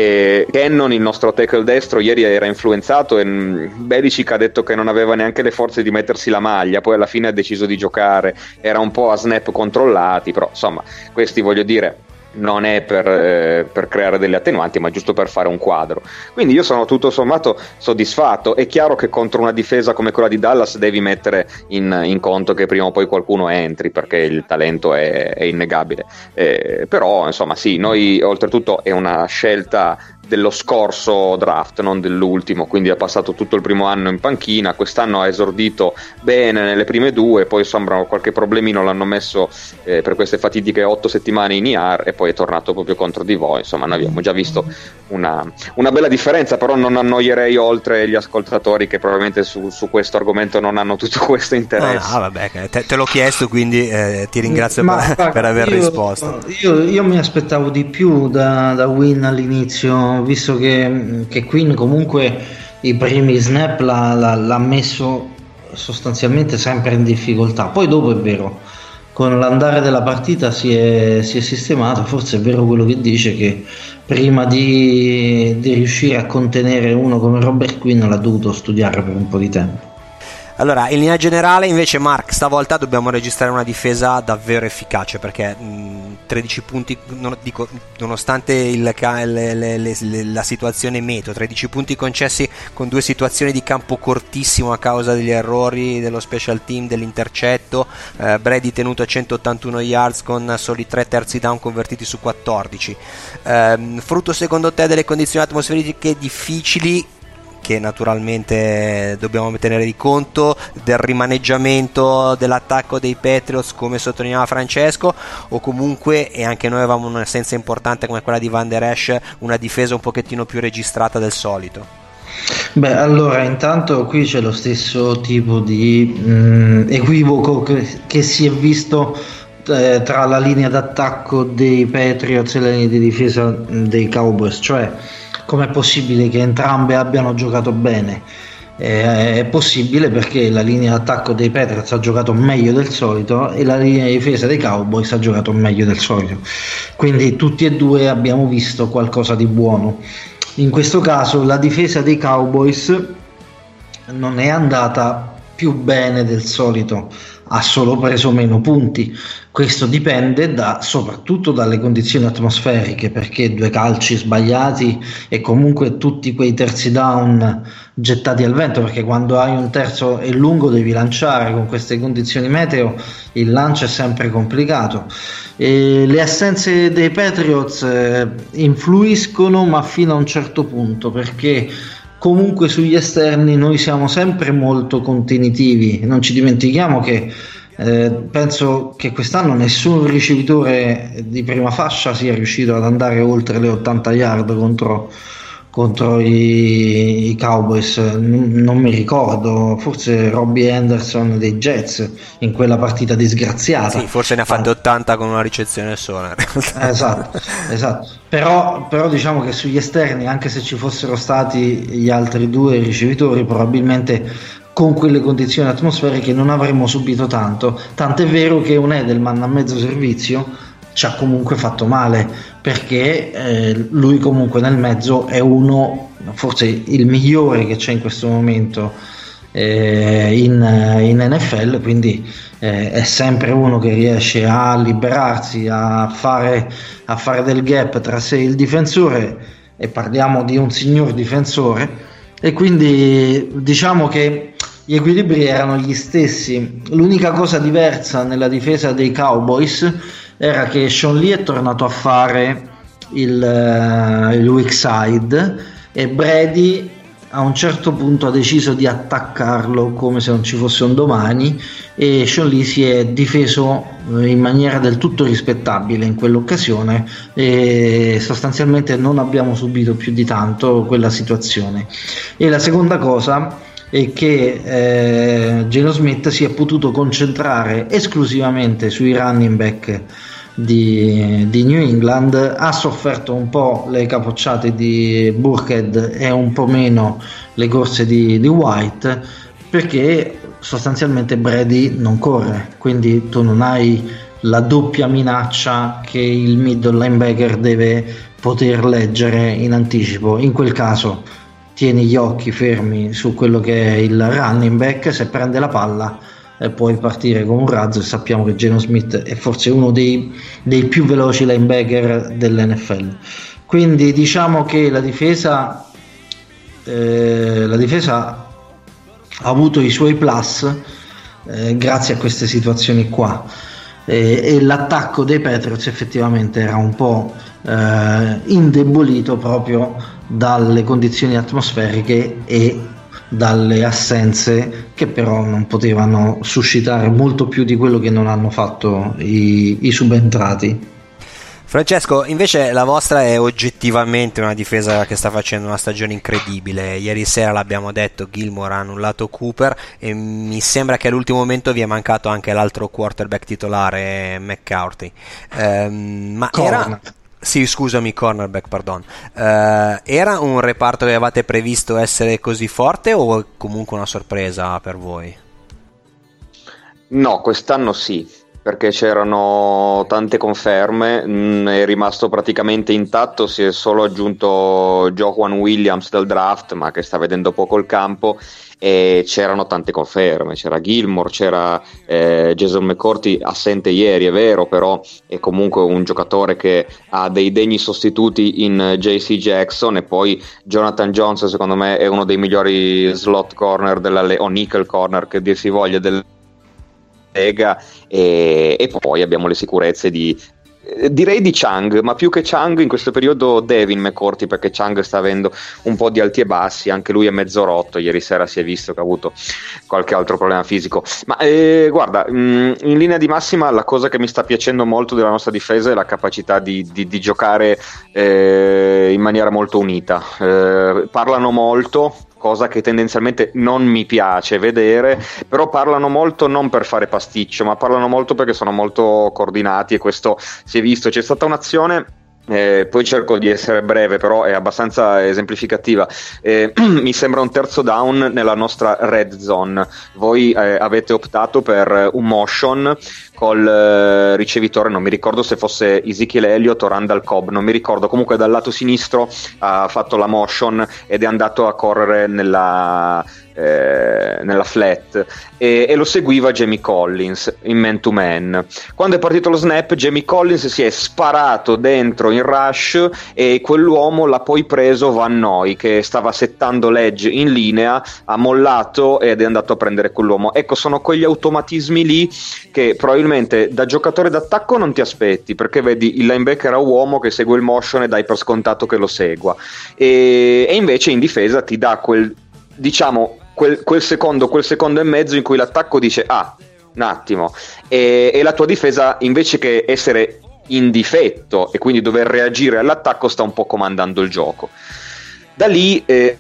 E Cannon, il nostro tackle destro, ieri era influenzato e Belichick ha detto che non aveva neanche le forze di mettersi la maglia, poi alla fine ha deciso di giocare, era un po' a snap controllati, però insomma questi, voglio dire, non è per, eh, per creare delle attenuanti, ma giusto per fare un quadro. Quindi io sono tutto sommato soddisfatto. È chiaro che contro una difesa come quella di Dallas devi mettere in, in conto che prima o poi qualcuno entri, perché il talento è, è innegabile, eh, però insomma sì, noi oltretutto è una scelta dello scorso draft, non dell'ultimo, quindi ha passato tutto il primo anno in panchina, quest'anno ha esordito bene nelle prime due, poi sembra qualche problemino l'hanno messo eh, per queste fatidiche otto settimane in I R e poi è tornato proprio contro di voi. Insomma, noi abbiamo già visto una, una bella differenza, però non annoierei oltre gli ascoltatori che probabilmente su, su questo argomento non hanno tutto questo interesse. Ah, vabbè, te, te l'ho chiesto, quindi eh, ti ringrazio Ma, per, guarda, per aver io, risposto. Io, io mi aspettavo di più da, da Win all'inizio, visto che, che Quinn comunque i primi snap l'ha, l'ha, l'ha messo sostanzialmente sempre in difficoltà. Poi dopo è vero, con l'andare della partita si è, si è sistemato. Forse è vero quello che dice, che prima di, di riuscire a contenere uno come Robert Quinn l'ha dovuto studiare per un po' di tempo. Allora, in linea generale invece, Mark, stavolta dobbiamo registrare una difesa davvero efficace, perché mh, tredici punti, non, dico, nonostante il, le, le, le, la situazione meteo, tredici punti concessi con due situazioni di campo cortissimo a causa degli errori dello special team, dell'intercetto, eh, Brady tenuto a centottantuno yards con soli tre terzi down convertiti su quattordici, eh, frutto secondo te delle condizioni atmosferiche difficili, che naturalmente dobbiamo tenere di conto, del rimaneggiamento dell'attacco dei Patriots come sottolineava Francesco, o comunque, e anche noi avevamo un'assenza importante come quella di Van Der Esch, una difesa un pochettino più registrata del solito? Beh, allora intanto qui c'è lo stesso tipo di mh, equivoco che, che si è visto eh, tra la linea d'attacco dei Patriots e la linea di difesa dei Cowboys, cioè com'è possibile che entrambe abbiano giocato bene? Eh, è possibile perché la linea d'attacco dei Patriots ha giocato meglio del solito e la linea di difesa dei Cowboys ha giocato meglio del solito, quindi tutti e due abbiamo visto qualcosa di buono. In questo caso la difesa dei Cowboys non è andata più bene del solito, ha solo preso meno punti. Questo dipende da, soprattutto dalle condizioni atmosferiche, perché due calci sbagliati e comunque tutti quei terzi down gettati al vento, perché quando hai un terzo e lungo devi lanciare, con queste condizioni meteo il lancio è sempre complicato. E le assenze dei Patriots eh, influiscono, ma fino a un certo punto, perché comunque sugli esterni noi siamo sempre molto contenitivi. Non ci dimentichiamo che eh, penso che quest'anno nessun ricevitore di prima fascia sia riuscito ad andare oltre le ottanta yard contro, contro i, i Cowboys. Non, non mi ricordo, forse Robbie Anderson dei Jets in quella partita disgraziata. Sì, forse ne ha fatte ottanta con una ricezione sola. Esatto, esatto. Però, però diciamo che sugli esterni, anche se ci fossero stati gli altri due ricevitori, probabilmente con quelle condizioni atmosferiche non avremmo subito tanto. Tant'è vero che un Edelman a mezzo servizio ci ha comunque fatto male, perché eh, lui comunque nel mezzo è uno, forse il migliore che c'è in questo momento eh, in, in N F L, quindi eh, è sempre uno che riesce a liberarsi, a fare, a fare del gap tra sé e il difensore, e parliamo di un signor difensore, e quindi diciamo che gli equilibri erano gli stessi. L'unica cosa diversa nella difesa dei Cowboys era che Sean Lee è tornato a fare il, uh, il weak side e Brady a un certo punto ha deciso di attaccarlo come se non ci fosse un domani, e Sean Lee si è difeso in maniera del tutto rispettabile in quell'occasione, e sostanzialmente non abbiamo subito più di tanto quella situazione. E la seconda cosa è che eh, Geno Smith si è potuto concentrare esclusivamente sui running back di, di New England, ha sofferto un po' le capocciate di Burkhead e un po' meno le corse di, di White, perché sostanzialmente Brady non corre, quindi tu non hai la doppia minaccia che il middle linebacker deve poter leggere in anticipo. In quel caso tieni gli occhi fermi su quello che è il running back, se prende la palla e puoi partire con un razzo, e sappiamo che Geno Smith è forse uno dei, dei più veloci linebacker dell'N F L. Quindi diciamo che la difesa eh, la difesa ha avuto i suoi plus eh, grazie a queste situazioni qua, e, e l'attacco dei Patriots effettivamente era un po' eh, indebolito proprio dalle condizioni atmosferiche e dalle assenze, che però non potevano suscitare molto più di quello che non hanno fatto i, i subentrati. Francesco, invece la vostra è oggettivamente una difesa che sta facendo una stagione incredibile. Ieri sera l'abbiamo detto, Gilmore ha annullato Cooper e mi sembra che all'ultimo momento vi è mancato anche l'altro quarterback titolare, McCourty. Ehm, ma Corner. era... Sì, scusami, cornerback, pardon. Uh, era un reparto che avevate previsto essere così forte o è comunque una sorpresa per voi? No, quest'anno sì, perché c'erano tante conferme, mh, è rimasto praticamente intatto, si è solo aggiunto Joejuan Williams dal draft, ma che sta vedendo poco il campo, e c'erano tante conferme, c'era Gilmore, c'era eh, Jason McCourty, assente ieri è vero, però è comunque un giocatore che ha dei degni sostituti in J C Jackson, e poi Jonathan Jones secondo me è uno dei migliori slot corner della le- o nickel corner che dir si voglia del Lega, e, e poi abbiamo le sicurezze di eh, direi di Chang, ma più che Chang in questo periodo Devin McCourty, perché Chang sta avendo un po' di alti e bassi, anche lui è mezzo rotto, ieri sera si è visto che ha avuto qualche altro problema fisico, ma eh, guarda, mh, in linea di massima la cosa che mi sta piacendo molto della nostra difesa è la capacità di, di, di giocare eh, in maniera molto unita. Eh, parlano molto, cosa che tendenzialmente non mi piace vedere, però parlano molto non per fare pasticcio, ma parlano molto perché sono molto coordinati, e questo si è visto. C'è stata un'azione, eh, poi cerco di essere breve, però è abbastanza esemplificativa, eh, mi sembra un terzo down nella nostra red zone, voi eh, avete optato per un motion col eh, ricevitore, non mi ricordo se fosse Ezekiel Elliott o Randall Cobb, non mi ricordo, comunque dal lato sinistro ha fatto la motion ed è andato a correre nella eh, nella flat, e, e lo seguiva Jamie Collins in man to man. Quando è partito lo snap, Jamie Collins si è sparato dentro in rush e quell'uomo l'ha poi preso Van Noy, che stava settando l'edge in linea, ha mollato ed è andato a prendere quell'uomo. Ecco, sono quegli automatismi lì che probabilmente da giocatore d'attacco non ti aspetti, perché vedi il linebacker a uomo che segue il motion e dai per scontato che lo segua, e, e invece in difesa ti dà quel, diciamo, quel, quel secondo, quel secondo e mezzo in cui l'attacco dice ah, un attimo, e, e la tua difesa invece che essere in difetto e quindi dover reagire all'attacco sta un po' comandando il gioco. Da lì eh,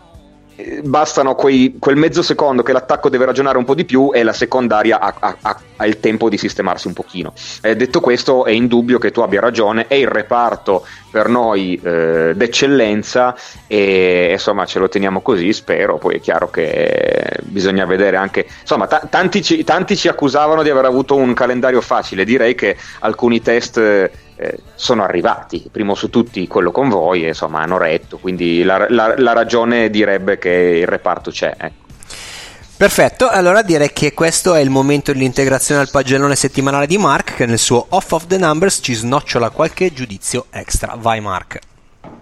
bastano quei, quel mezzo secondo che l'attacco deve ragionare un po' di più e la secondaria ha, ha, ha, ha il tempo di sistemarsi un pochino. Eh, detto questo, è indubbio che tu abbia ragione, è il reparto per noi eh, d'eccellenza, e insomma ce lo teniamo così, spero. Poi è chiaro che bisogna vedere anche, insomma t- tanti, ci, tanti ci accusavano di aver avuto un calendario facile, direi che alcuni test Eh, sono arrivati, primo su tutti quello con voi, e insomma hanno retto, quindi la, la, la ragione direbbe che il reparto c'è, ecco. Perfetto, allora direi che questo è il momento dell'integrazione al pagellone settimanale di Mark, che nel suo Off of the Numbers ci snocciola qualche giudizio extra. Vai Mark.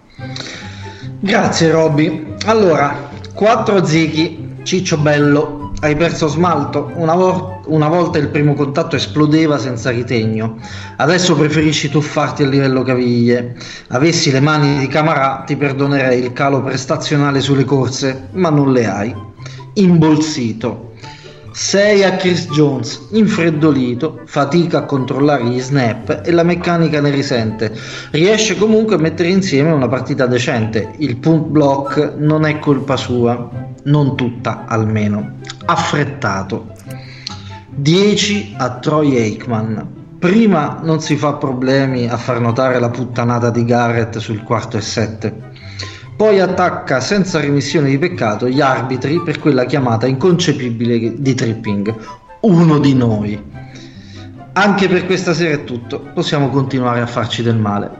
Grazie Robby. Allora, quattro Zichi, Ciccio Bello, hai perso smalto. Una, vo- una volta il primo contatto esplodeva senza ritegno, adesso preferisci tuffarti a livello caviglie. Avessi le mani di Camarà ti perdonerei il calo prestazionale sulle corse, ma non le hai. Imbolsito. Sei a Chris Jones, infreddolito, fatica a controllare gli snap e la meccanica ne risente. Riesce comunque a mettere insieme una partita decente. Il punt block non è colpa sua, non tutta almeno. Affrettato. dieci a Troy Aikman. Prima non si fa problemi a far notare la puttanata di Garrett sul quarto e sette. Poi attacca senza remissione di peccato gli arbitri per quella chiamata inconcepibile di tripping. Uno di noi. Anche per questa sera è tutto. Possiamo continuare a farci del male.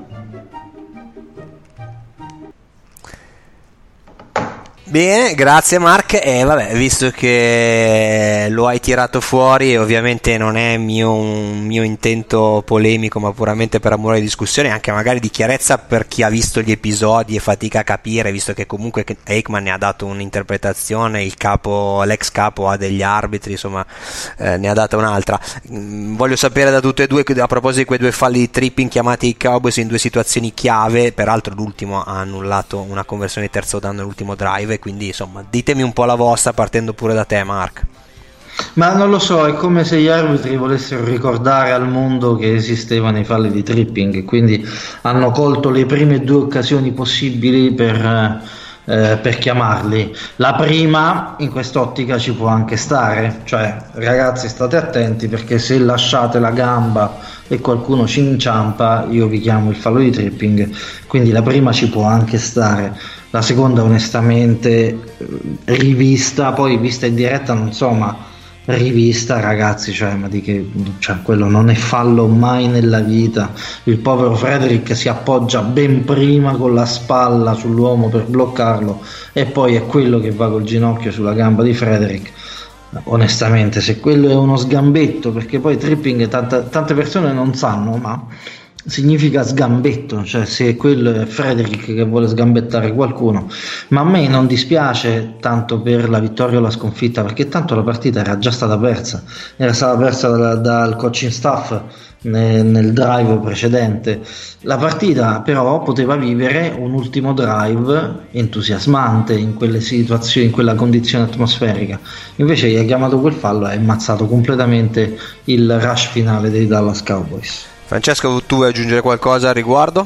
Bene, grazie Mark. E eh, vabbè, visto che lo hai tirato fuori, e ovviamente non è mio, un mio intento polemico, ma puramente per amore di discussione, anche magari di chiarezza per chi ha visto gli episodi e fatica a capire, visto che comunque Aikman ne ha dato un'interpretazione, il capo, l'ex capo ha degli arbitri, insomma, eh, ne ha data un'altra. Mm, voglio sapere da tutte e due, a proposito di quei due falli di tripping chiamati i Cowboys in due situazioni chiave, peraltro l'ultimo ha annullato una conversione di terzo down nell'ultimo drive, quindi insomma ditemi un po' la vostra, partendo pure da te Mark. Ma non lo so, è come se gli arbitri volessero ricordare al mondo che esistevano i falli di tripping, quindi hanno colto le prime due occasioni possibili per, eh, per chiamarli. La prima in quest'ottica ci può anche stare, cioè ragazzi state attenti, perché se lasciate la gamba e qualcuno ci inciampa io vi chiamo il fallo di tripping, quindi la prima ci può anche stare. La seconda onestamente rivista, poi vista in diretta non so, ma rivista ragazzi, cioè ma di che, cioè, quello non è fallo mai nella vita. Il povero Frederick si appoggia ben prima con la spalla sull'uomo per bloccarlo e poi è quello che va col ginocchio sulla gamba di Frederick. Onestamente se quello è uno sgambetto, perché poi tripping tanta, tante persone non sanno, ma significa sgambetto, cioè se quello è Frederick che vuole sgambettare qualcuno. Ma a me non dispiace tanto per la vittoria o la sconfitta, perché tanto la partita era già stata persa, era stata persa dal, dal coaching staff nel, nel drive precedente. La partita però poteva vivere un ultimo drive entusiasmante in quelle situazioni, in quella condizione atmosferica. Invece gli ha chiamato quel fallo e ha ammazzato completamente il rush finale dei Dallas Cowboys. Francesco, tu vuoi aggiungere qualcosa al riguardo?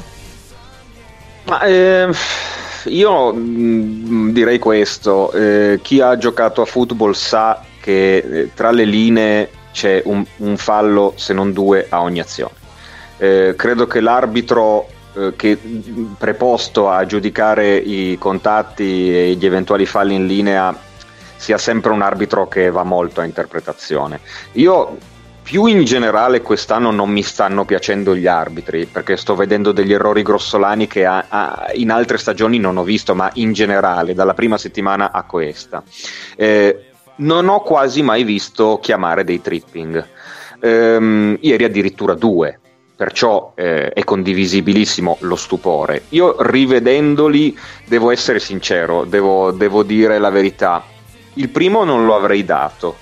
Ma eh, io mh, direi questo, eh, chi ha giocato a football sa che eh, tra le linee c'è un, un fallo se non due a ogni azione. Eh, credo che l'arbitro eh, che preposto a giudicare i contatti e gli eventuali falli in linea sia sempre un arbitro che va molto a interpretazione. Io più in generale quest'anno non mi stanno piacendo gli arbitri, perché sto vedendo degli errori grossolani che a, a, in altre stagioni non ho visto, ma in generale dalla prima settimana a questa eh, non ho quasi mai visto chiamare dei tripping, ehm, ieri addirittura due, perciò eh, è condivisibilissimo lo stupore. Io rivedendoli devo essere sincero, devo, devo dire la verità, il primo non lo avrei dato.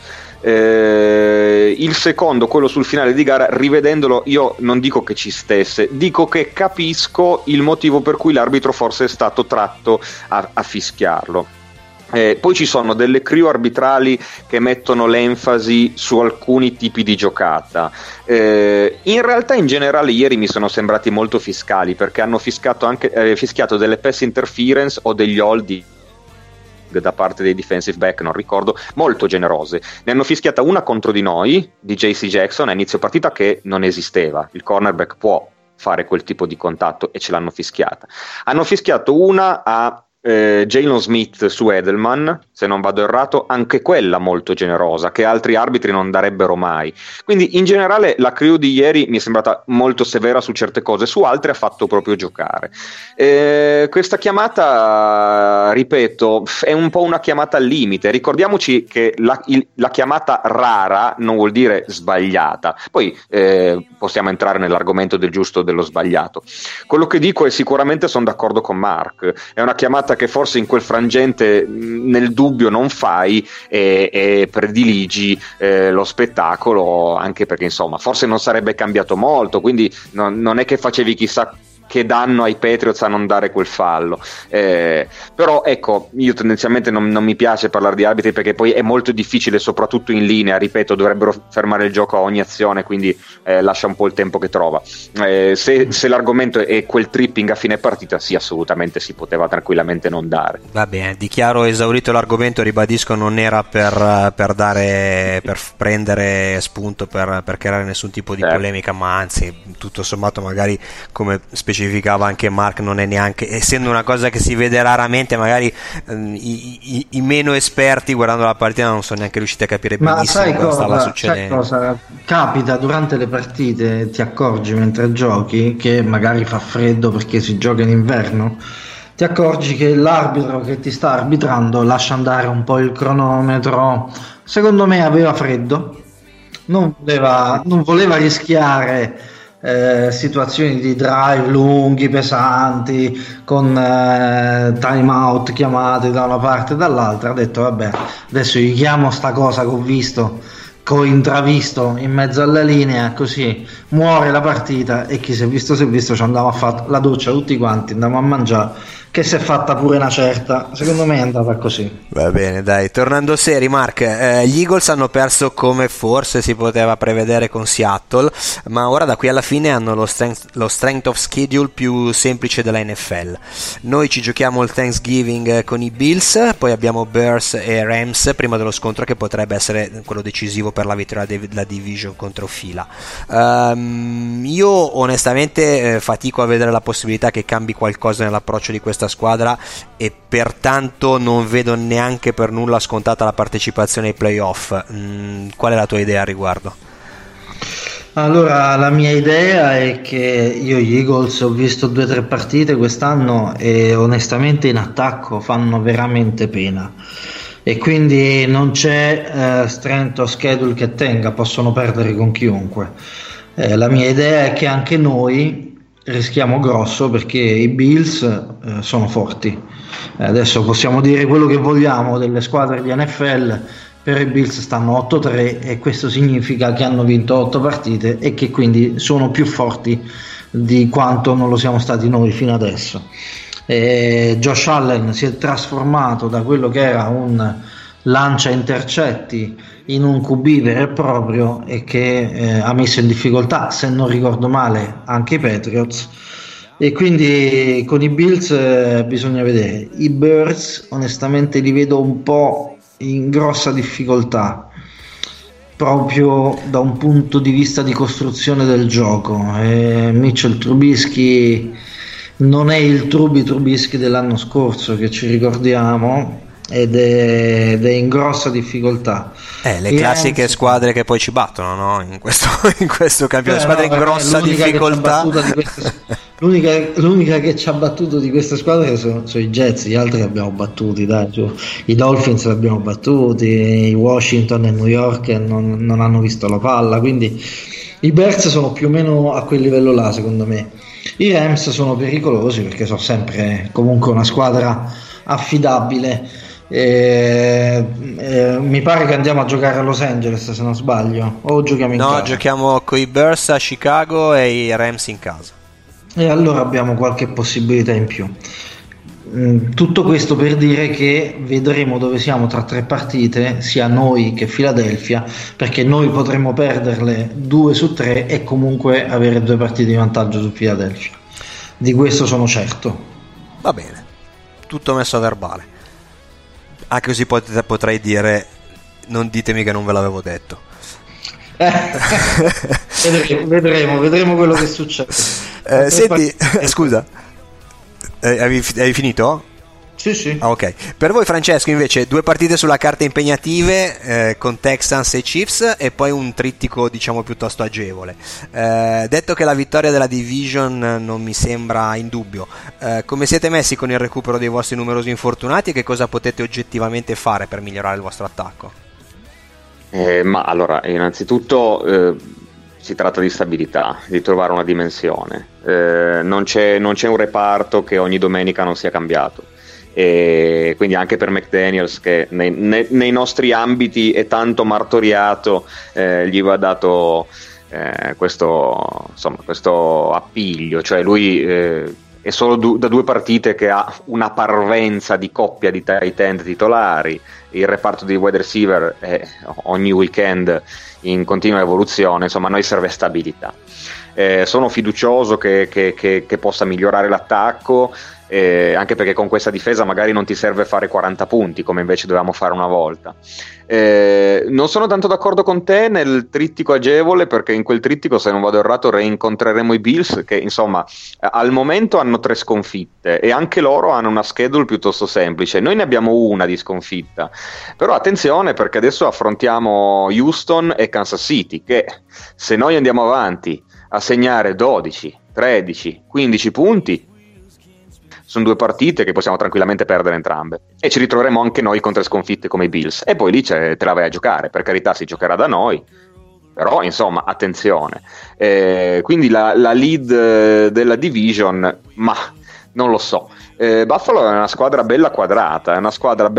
Eh, il secondo, quello sul finale di gara, rivedendolo io non dico che ci stesse, dico che capisco il motivo per cui l'arbitro forse è stato tratto a, a fischiarlo. Eh, poi ci sono delle crew arbitrali che mettono l'enfasi su alcuni tipi di giocata. Eh, in realtà in generale ieri mi sono sembrati molto fiscali, perché hanno fischiato anche eh, fischiato delle pass interference o degli hold di da parte dei defensive back, non ricordo, molto generose. Ne hanno fischiata una contro di noi, di J C Jackson a inizio partita, che non esisteva, il cornerback può fare quel tipo di contatto e ce l'hanno fischiata. Hanno fischiato una a eh, Jalen Smith su Edelman, se non vado errato, anche quella molto generosa, che altri arbitri non darebbero mai. Quindi in generale la crew di ieri mi è sembrata molto severa su certe cose, su altre ha fatto proprio giocare. Eh, questa chiamata, ripeto, è un po' una chiamata al limite. Ricordiamoci che la, il, la chiamata rara non vuol dire sbagliata, poi eh, possiamo entrare nell'argomento del giusto o dello sbagliato. Quello che dico è sicuramente sono d'accordo con Mark, è una chiamata che forse in quel frangente nel dubbio non fai e, e prediligi eh, lo spettacolo, anche perché insomma forse non sarebbe cambiato molto, quindi non, non è che facevi chissà che danno ai Patriots a non dare quel fallo, eh, però ecco, io tendenzialmente non, non mi piace parlare di arbitri perché poi è molto difficile, soprattutto in linea, ripeto, dovrebbero fermare il gioco a ogni azione, quindi eh, lascia un po' il tempo che trova. Eh, se, se l'argomento è quel tripping a fine partita, sì, assolutamente si poteva tranquillamente non dare. Va bene, dichiaro esaurito l'argomento, ribadisco, non era per, per dare, per prendere spunto, per, per creare nessun tipo di certo. polemica, ma anzi, tutto sommato magari, come specificava anche Mark, non è neanche, essendo una cosa che si vede raramente, magari ehm, i, i, i meno esperti guardando la partita non sono neanche riusciti a capire benissimo sai cosa cosa, stava succedendo. sai cosa capita durante le partite, ti accorgi mentre giochi che magari fa freddo perché si gioca in inverno, ti accorgi che l'arbitro che ti sta arbitrando lascia andare un po' il cronometro, secondo me aveva freddo, non voleva, non voleva rischiare Eh, situazioni di drive lunghi, pesanti, con eh, time out chiamate da una parte e dall'altra. Ha detto vabbè, adesso gli chiamo sta cosa che ho visto, che ho intravisto in mezzo alla linea, così muore la partita e chi si è visto si è visto, ci andiamo a fare la doccia tutti quanti, andiamo a mangiare, che si è fatta pure una certa. Secondo me è andata così. Va bene, dai, tornando seri, Mark, eh, gli Eagles hanno perso come forse si poteva prevedere con Seattle, ma ora da qui alla fine hanno lo strength, lo strength of schedule più semplice della N F L. Noi ci giochiamo il Thanksgiving con i Bills, poi abbiamo Bears e Rams prima dello scontro che potrebbe essere quello decisivo per la vittoria della division contro fila. Um, io onestamente eh, fatico a vedere la possibilità che cambi qualcosa nell'approccio di questa squadra e pertanto non vedo neanche per nulla scontata la partecipazione ai playoff. Mm, qual è la tua idea al riguardo? Allora, la mia idea è che io gli Eagles ho visto due o tre partite quest'anno e onestamente in attacco fanno veramente pena e quindi non c'è eh, strength of schedule che tenga, possono perdere con chiunque. Eh, la mia idea è che anche noi rischiamo grosso perché i Bills eh, sono forti. Eh, adesso possiamo dire quello che vogliamo delle squadre di N F L, però i Bills stanno otto tre e questo significa che hanno vinto otto partite e che quindi sono più forti di quanto non lo siamo stati noi fino adesso. Eh, Josh Allen si è trasformato da quello che era un lancia intercetti in un Q B vero e proprio e che eh, ha messo in difficoltà, se non ricordo male, anche i Patriots, e quindi con i Bills eh, bisogna vedere. I Bears onestamente li vedo un po' in grossa difficoltà proprio da un punto di vista di costruzione del gioco. eh, Mitchell Trubisky non è il Truby Trubisky dell'anno scorso che ci ricordiamo ed è, ed è in grossa difficoltà. Eh, le e classiche anzi, squadre che poi ci battono, no? In questo, in questo campionato, beh, squadre no, in grossa difficoltà. Che queste, l'unica, l'unica che ci ha battuto di queste squadre sono, sono i Jets, gli altri li abbiamo battuti, dai, cioè, i Dolphins li abbiamo battuti, i Washington e New York non, non hanno visto la palla, quindi i Bears sono più o meno a quel livello là, secondo me. I Rams sono pericolosi perché sono sempre comunque una squadra affidabile. Eh, eh, mi pare che andiamo a giocare a Los Angeles, se non sbaglio, o giochiamo in no, casa? giochiamo con i Bears a Chicago e i Rams in casa, e allora abbiamo qualche possibilità in più. Mm, tutto questo per dire che vedremo dove siamo tra tre partite, sia noi che Philadelphia, perché noi potremmo perderle due su tre e comunque avere due partite di vantaggio su Philadelphia, di questo sono certo. Va bene, tutto messo a verbale. Anche così pot- potrei dire non ditemi che non ve l'avevo detto. Eh, vedremo, vedremo, vedremo quello che succede. Eh, senti, scusa, eh, avevi, avevi finito? Sì, sì. Ah, ok. Per voi, Francesco, invece, due partite sulla carta impegnative eh, con Texans e Chiefs e poi un trittico, diciamo, piuttosto agevole. Eh, detto che la vittoria della division non mi sembra in dubbio, eh, come siete messi con il recupero dei vostri numerosi infortunati e che cosa potete oggettivamente fare per migliorare il vostro attacco? Eh, ma allora, innanzitutto eh, si tratta di stabilità, di trovare una dimensione. Eh, non c'è, non c'è un reparto che ogni domenica non sia cambiato. e quindi anche per McDaniels, che nei, nei, nei nostri ambiti è tanto martoriato, eh, gli va dato eh, questo, insomma, questo appiglio, cioè lui eh, è solo du- da due partite che ha una parvenza di coppia di tight end titolari, il reparto di wide receiver è ogni weekend in continua evoluzione, insomma a noi serve stabilità. Eh, sono fiducioso che, che, che, che possa migliorare l'attacco, eh, anche perché con questa difesa magari non ti serve fare quaranta punti come invece dovevamo fare una volta. Eh, non sono tanto d'accordo con te nel trittico agevole, perché in quel trittico, se non vado errato, reincontreremo i Bills, che insomma al momento hanno tre sconfitte e anche loro hanno una schedule piuttosto semplice. Noi ne abbiamo una di sconfitta, però attenzione, perché adesso affrontiamo Houston e Kansas City, che se noi andiamo avanti a segnare dodici, tredici, quindici punti, sono due partite che possiamo tranquillamente perdere entrambe, e ci ritroveremo anche noi con tre sconfitte come i Bills, e poi lì te la vai a giocare, per carità si giocherà da noi, però insomma attenzione. Eh, quindi la, la lead della division, ma non lo so. eh, Buffalo è una squadra bella quadrata, è una squadra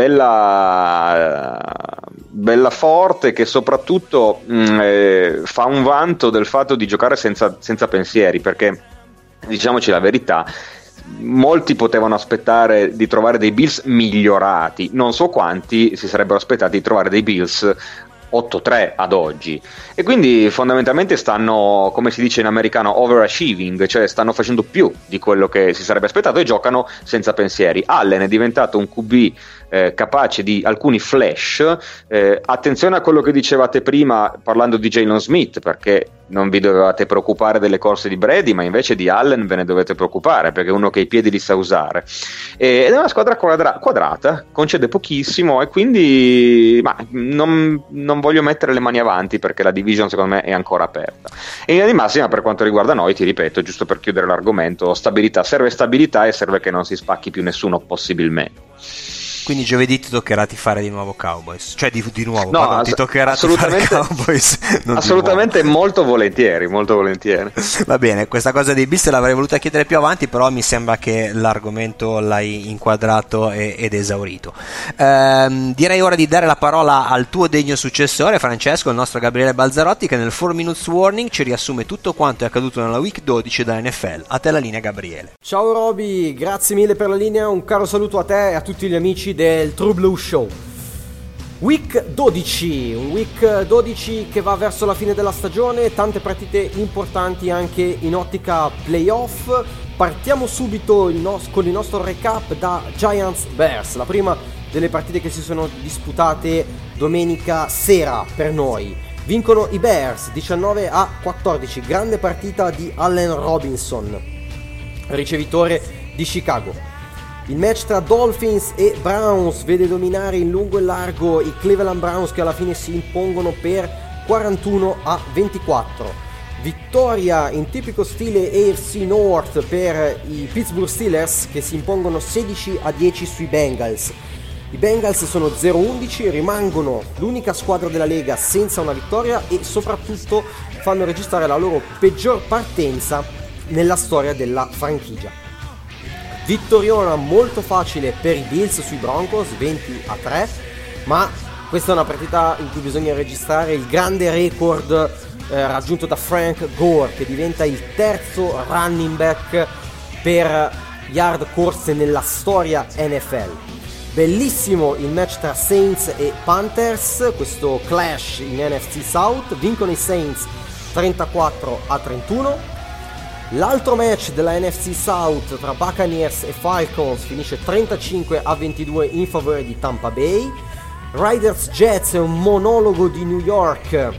bella bella forte, che soprattutto mh, eh, fa un vanto del fatto di giocare senza, senza pensieri, perché diciamoci la verità, molti potevano aspettare di trovare dei Bills migliorati, non so quanti si sarebbero aspettati di trovare dei Bills otto tre ad oggi, e quindi fondamentalmente stanno, come si dice in americano, overachieving, cioè stanno facendo più di quello che si sarebbe aspettato e giocano senza pensieri. Allen è diventato un Q B eh, capace di alcuni flash. Eh, attenzione a quello che dicevate prima parlando di Jalen Smith, perché non vi dovevate preoccupare delle corse di Brady, ma invece di Allen ve ne dovete preoccupare, perché è uno che i piedi li sa usare, ed è una squadra quadra- quadrata, concede pochissimo, e quindi ma non, non voglio mettere le mani avanti, perché la division secondo me è ancora aperta. E in linea di massima, per quanto riguarda noi, ti ripeto, giusto per chiudere l'argomento, stabilità, serve stabilità e serve che non si spacchi più nessuno possibilmente. Quindi giovedì ti toccherà tifare di nuovo Cowboys, cioè di, di nuovo, no, pardon, ass- ti toccherà tifare Cowboys. Non assolutamente, molto volentieri, molto volentieri. Va bene, questa cosa dei Bills l'avrei voluta chiedere più avanti, però mi sembra che l'argomento l'hai inquadrato e, ed esaurito. Ehm, direi ora di dare la parola al tuo degno successore, Francesco, il nostro Gabriele Balzarotti, che nel four minutes warning ci riassume tutto quanto è accaduto nella week dodici della N F L. A te la linea, Gabriele. Ciao Roby, grazie mille per la linea, un caro saluto a te e a tutti gli amici del True Blue Show. Week dodici, un week dodici che va verso la fine della stagione, tante partite importanti anche in ottica playoff. Partiamo subito il nos- con il nostro recap da Giants Bears, la prima delle partite che si sono disputate domenica sera per noi. Vincono i Bears diciannove a quattordici, grande partita di Allen Robinson, ricevitore di Chicago. Il match tra Dolphins e Browns vede dominare in lungo e largo i Cleveland Browns, che alla fine si impongono per quarantuno a ventiquattro. Vittoria in tipico stile A F C North per i Pittsburgh Steelers, che si impongono sedici a dieci sui Bengals. I Bengals sono zero undici, rimangono l'unica squadra della Lega senza una vittoria e soprattutto fanno registrare la loro peggior partenza nella storia della franchigia. Vittoriona molto facile per i Bills sui Broncos, venti a tre, ma questa è una partita in cui bisogna registrare il grande record eh, raggiunto da Frank Gore, che diventa il terzo running back per yard corse nella storia N F L. Bellissimo il match tra Saints e Panthers, questo clash in N F C South, vincono i Saints trentaquattro a trentuno. L'altro match della N F C South tra Buccaneers e Falcons finisce trentacinque a ventidue in favore di Tampa Bay. Riders Jets è un monologo di New York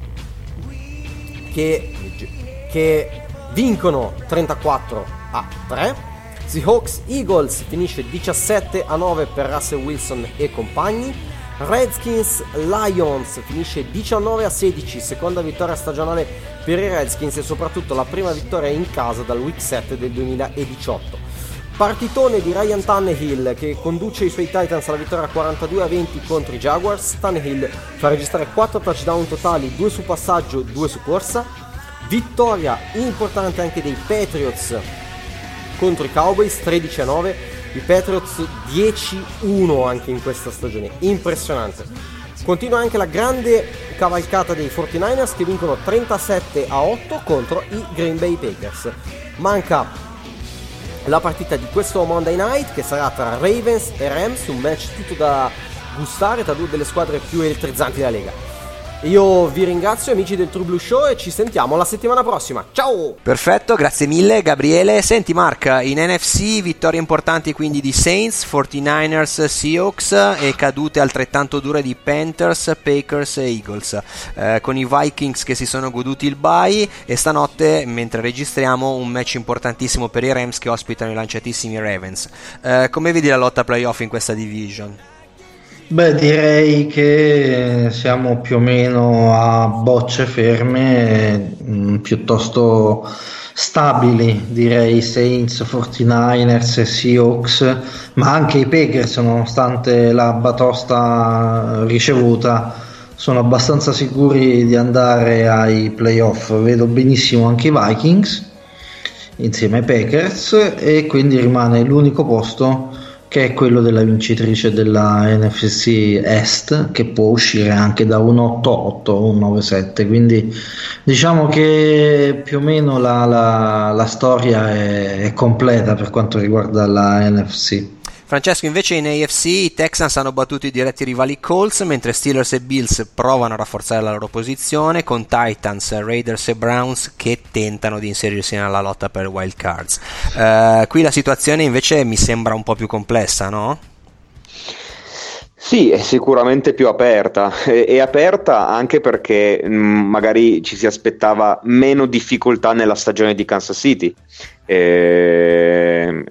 che, che vincono trentaquattro a tre. Seahawks Eagles finisce diciassette a nove per Russell Wilson e compagni. Redskins Lions finisce diciannove a sedici, seconda vittoria stagionale per i Redskins e soprattutto la prima vittoria in casa dal week sette del duemiladiciotto. Partitone di Ryan Tannehill, che conduce i suoi Titans alla vittoria quarantadue a venti contro i Jaguars. Tannehill fa registrare quattro touchdown totali, due su passaggio, due su corsa. Vittoria importante anche dei Patriots contro i Cowboys, tredici a nove. i Patriots dieci uno anche in questa stagione, impressionante. Continua anche la grande cavalcata dei quarantanovers che vincono trentasette a otto contro i Green Bay Packers. Manca la partita di questo Monday Night che sarà tra Ravens e Rams, un match tutto da gustare tra due delle squadre più elettrizzanti della Lega. Io vi ringrazio amici del True Blue Show e ci sentiamo la settimana prossima. Ciao! Perfetto, grazie mille Gabriele. Senti Mark, in N F C vittorie importanti quindi di Saints, quarantanovers, Seahawks e cadute altrettanto dure di Panthers, Packers e Eagles, eh, con i Vikings che si sono goduti il bye e stanotte mentre registriamo un match importantissimo per i Rams che ospitano i lanciatissimi Ravens. Eh, come vedi la lotta playoff in questa division? Beh, direi che siamo più o meno a bocce ferme, mh, piuttosto stabili, direi Saints, quarantanovers e Seahawks, ma anche i Packers, nonostante la batosta ricevuta, sono abbastanza sicuri di andare ai playoff. Vedo benissimo anche i Vikings insieme ai Packers e quindi rimane l'unico posto che è quello della vincitrice della N F C Est, che può uscire anche da un otto otto o un nove sette, quindi diciamo che più o meno la, la, la storia è, è completa per quanto riguarda la N F C. Francesco, invece in A F C i Texans hanno battuto i diretti rivali Colts, mentre Steelers e Bills provano a rafforzare la loro posizione, con Titans, Raiders e Browns che tentano di inserirsi nella lotta per wild cards. Uh, qui la situazione invece mi sembra un po' più complessa, no? Sì, è sicuramente più aperta, è, è aperta anche perché mh, magari ci si aspettava meno difficoltà nella stagione di Kansas City. Eh,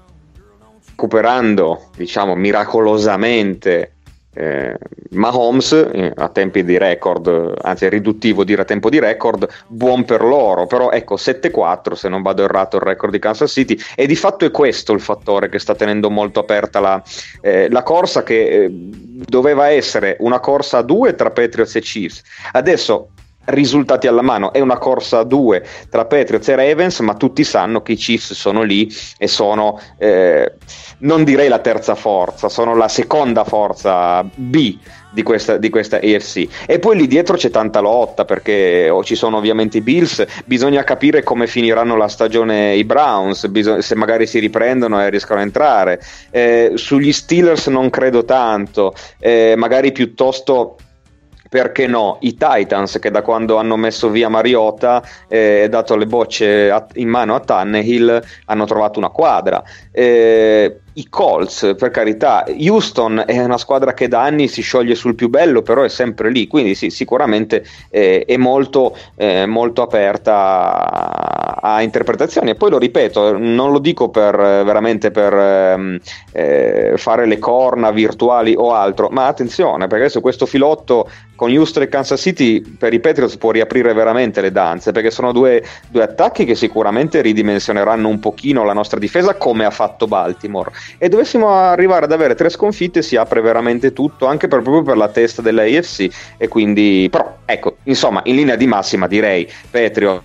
recuperando, diciamo, miracolosamente eh, Mahomes eh, a tempi di record, anzi è riduttivo dire a tempo di record, buon per loro, però ecco sette quattro se non vado errato il record di Kansas City, e di fatto è questo il fattore che sta tenendo molto aperta la, eh, la corsa che eh, doveva essere una corsa a due tra Patriots e Chiefs. Adesso risultati alla mano, è una corsa a due tra Patriots e Ravens, ma tutti sanno che i Chiefs sono lì e sono eh, non direi la terza forza, sono la seconda forza B di questa, di questa A F C, e poi lì dietro c'è tanta lotta perché oh, ci sono ovviamente i Bills, bisogna capire come finiranno la stagione i Browns, bisog- se magari si riprendono e riescono a entrare, eh, sugli Steelers non credo tanto, eh, magari piuttosto perché no, i Titans che da quando hanno messo via Mariota e eh, dato le bocce a, in mano a Tannehill hanno trovato una quadra. Eh, i Colts, per carità, Houston è una squadra che da anni si scioglie sul più bello, però è sempre lì, quindi sì, sicuramente eh, è molto, eh, molto aperta a, a interpretazioni. E poi lo ripeto, non lo dico per veramente per ehm, eh, fare le corna virtuali o altro, ma attenzione, perché adesso questo filotto con Houston e Kansas City per i Patriots può riaprire veramente le danze, perché sono due, due attacchi che sicuramente ridimensioneranno un pochino la nostra difesa, come ha fatto Baltimore, e dovessimo arrivare ad avere tre sconfitte si apre veramente tutto, anche per, proprio per la testa della A F C. E quindi, però ecco, insomma, in linea di massima direi Patriots,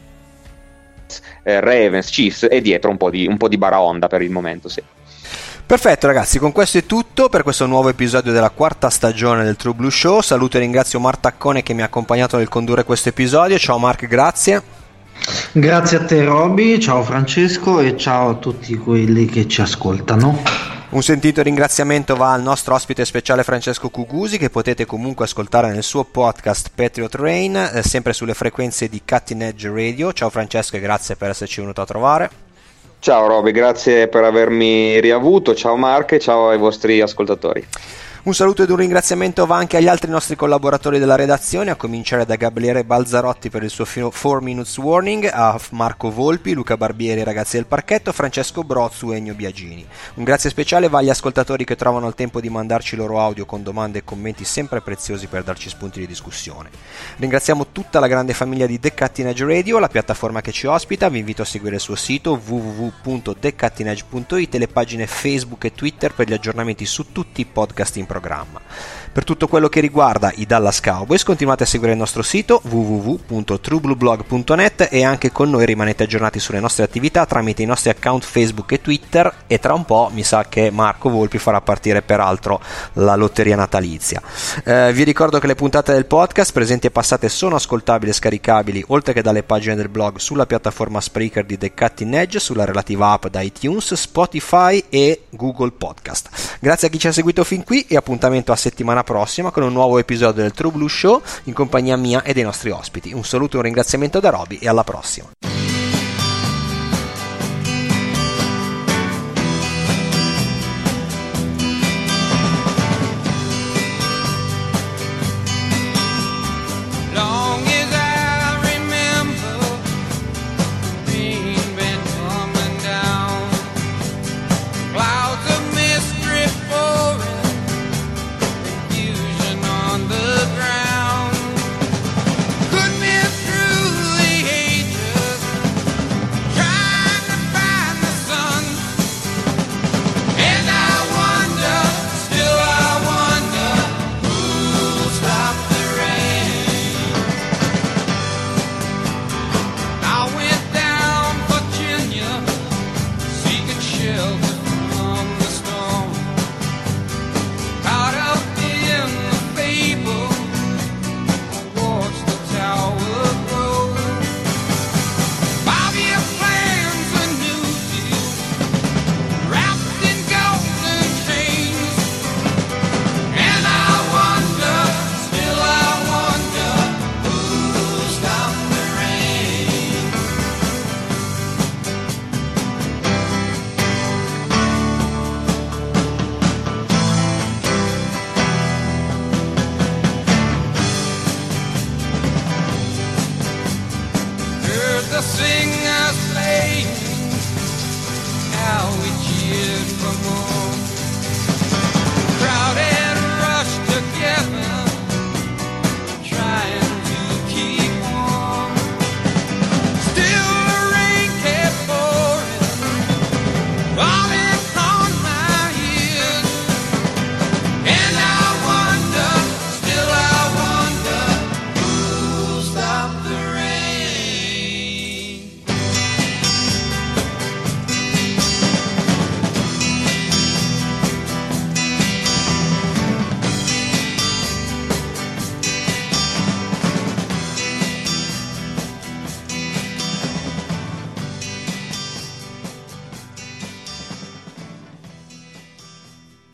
eh, Ravens, Chiefs e dietro un po' di, un po' di baraonda per il momento, sì. Perfetto ragazzi, con questo è tutto per questo nuovo episodio della quarta stagione del True Blue Show. Saluto e ringrazio Mark Taccone che mi ha accompagnato nel condurre questo episodio. Ciao Mark, grazie. Grazie a te Roby, ciao Francesco e ciao a tutti quelli che ci ascoltano. Un sentito ringraziamento va al nostro ospite speciale Francesco Cugusi, che potete comunque ascoltare nel suo podcast Patriot Rain, eh, sempre sulle frequenze di Cutting Edge Radio. Ciao Francesco e grazie per esserci venuto a trovare. Ciao Roby, grazie per avermi riavuto, ciao Mark e ciao ai vostri ascoltatori. Un saluto ed un ringraziamento va anche agli altri nostri collaboratori della redazione, a cominciare da Gabriele Balzarotti per il suo four minutes warning, a Marco Volpi, Luca Barbieri, ragazzi del parchetto, Francesco Brozzu e Ennio Biagini. Un grazie speciale va agli ascoltatori che trovano il tempo di mandarci i loro audio con domande e commenti sempre preziosi per darci spunti di discussione. Ringraziamo tutta la grande famiglia di The Cutting Edge Radio, la piattaforma che ci ospita. Vi invito a seguire il suo sito w w w punto the cutting edge punto it e le pagine Facebook e Twitter per gli aggiornamenti su tutti i podcast in programma. programma. Per tutto quello che riguarda i Dallas Cowboys continuate a seguire il nostro sito w w w punto true blue blog punto net e anche con noi rimanete aggiornati sulle nostre attività tramite i nostri account Facebook e Twitter, e tra un po' mi sa che Marco Volpi farà partire peraltro la lotteria natalizia. Eh, vi ricordo che le puntate del podcast presenti e passate sono ascoltabili e scaricabili oltre che dalle pagine del blog sulla piattaforma Spreaker di The Cutting Edge, sulla relativa app da iTunes, Spotify e Google Podcast. Grazie a chi ci ha seguito fin qui e appuntamento a settimana prossima con un nuovo episodio del True Blue Show in compagnia mia e dei nostri ospiti. Un saluto e un ringraziamento da Roby e alla prossima.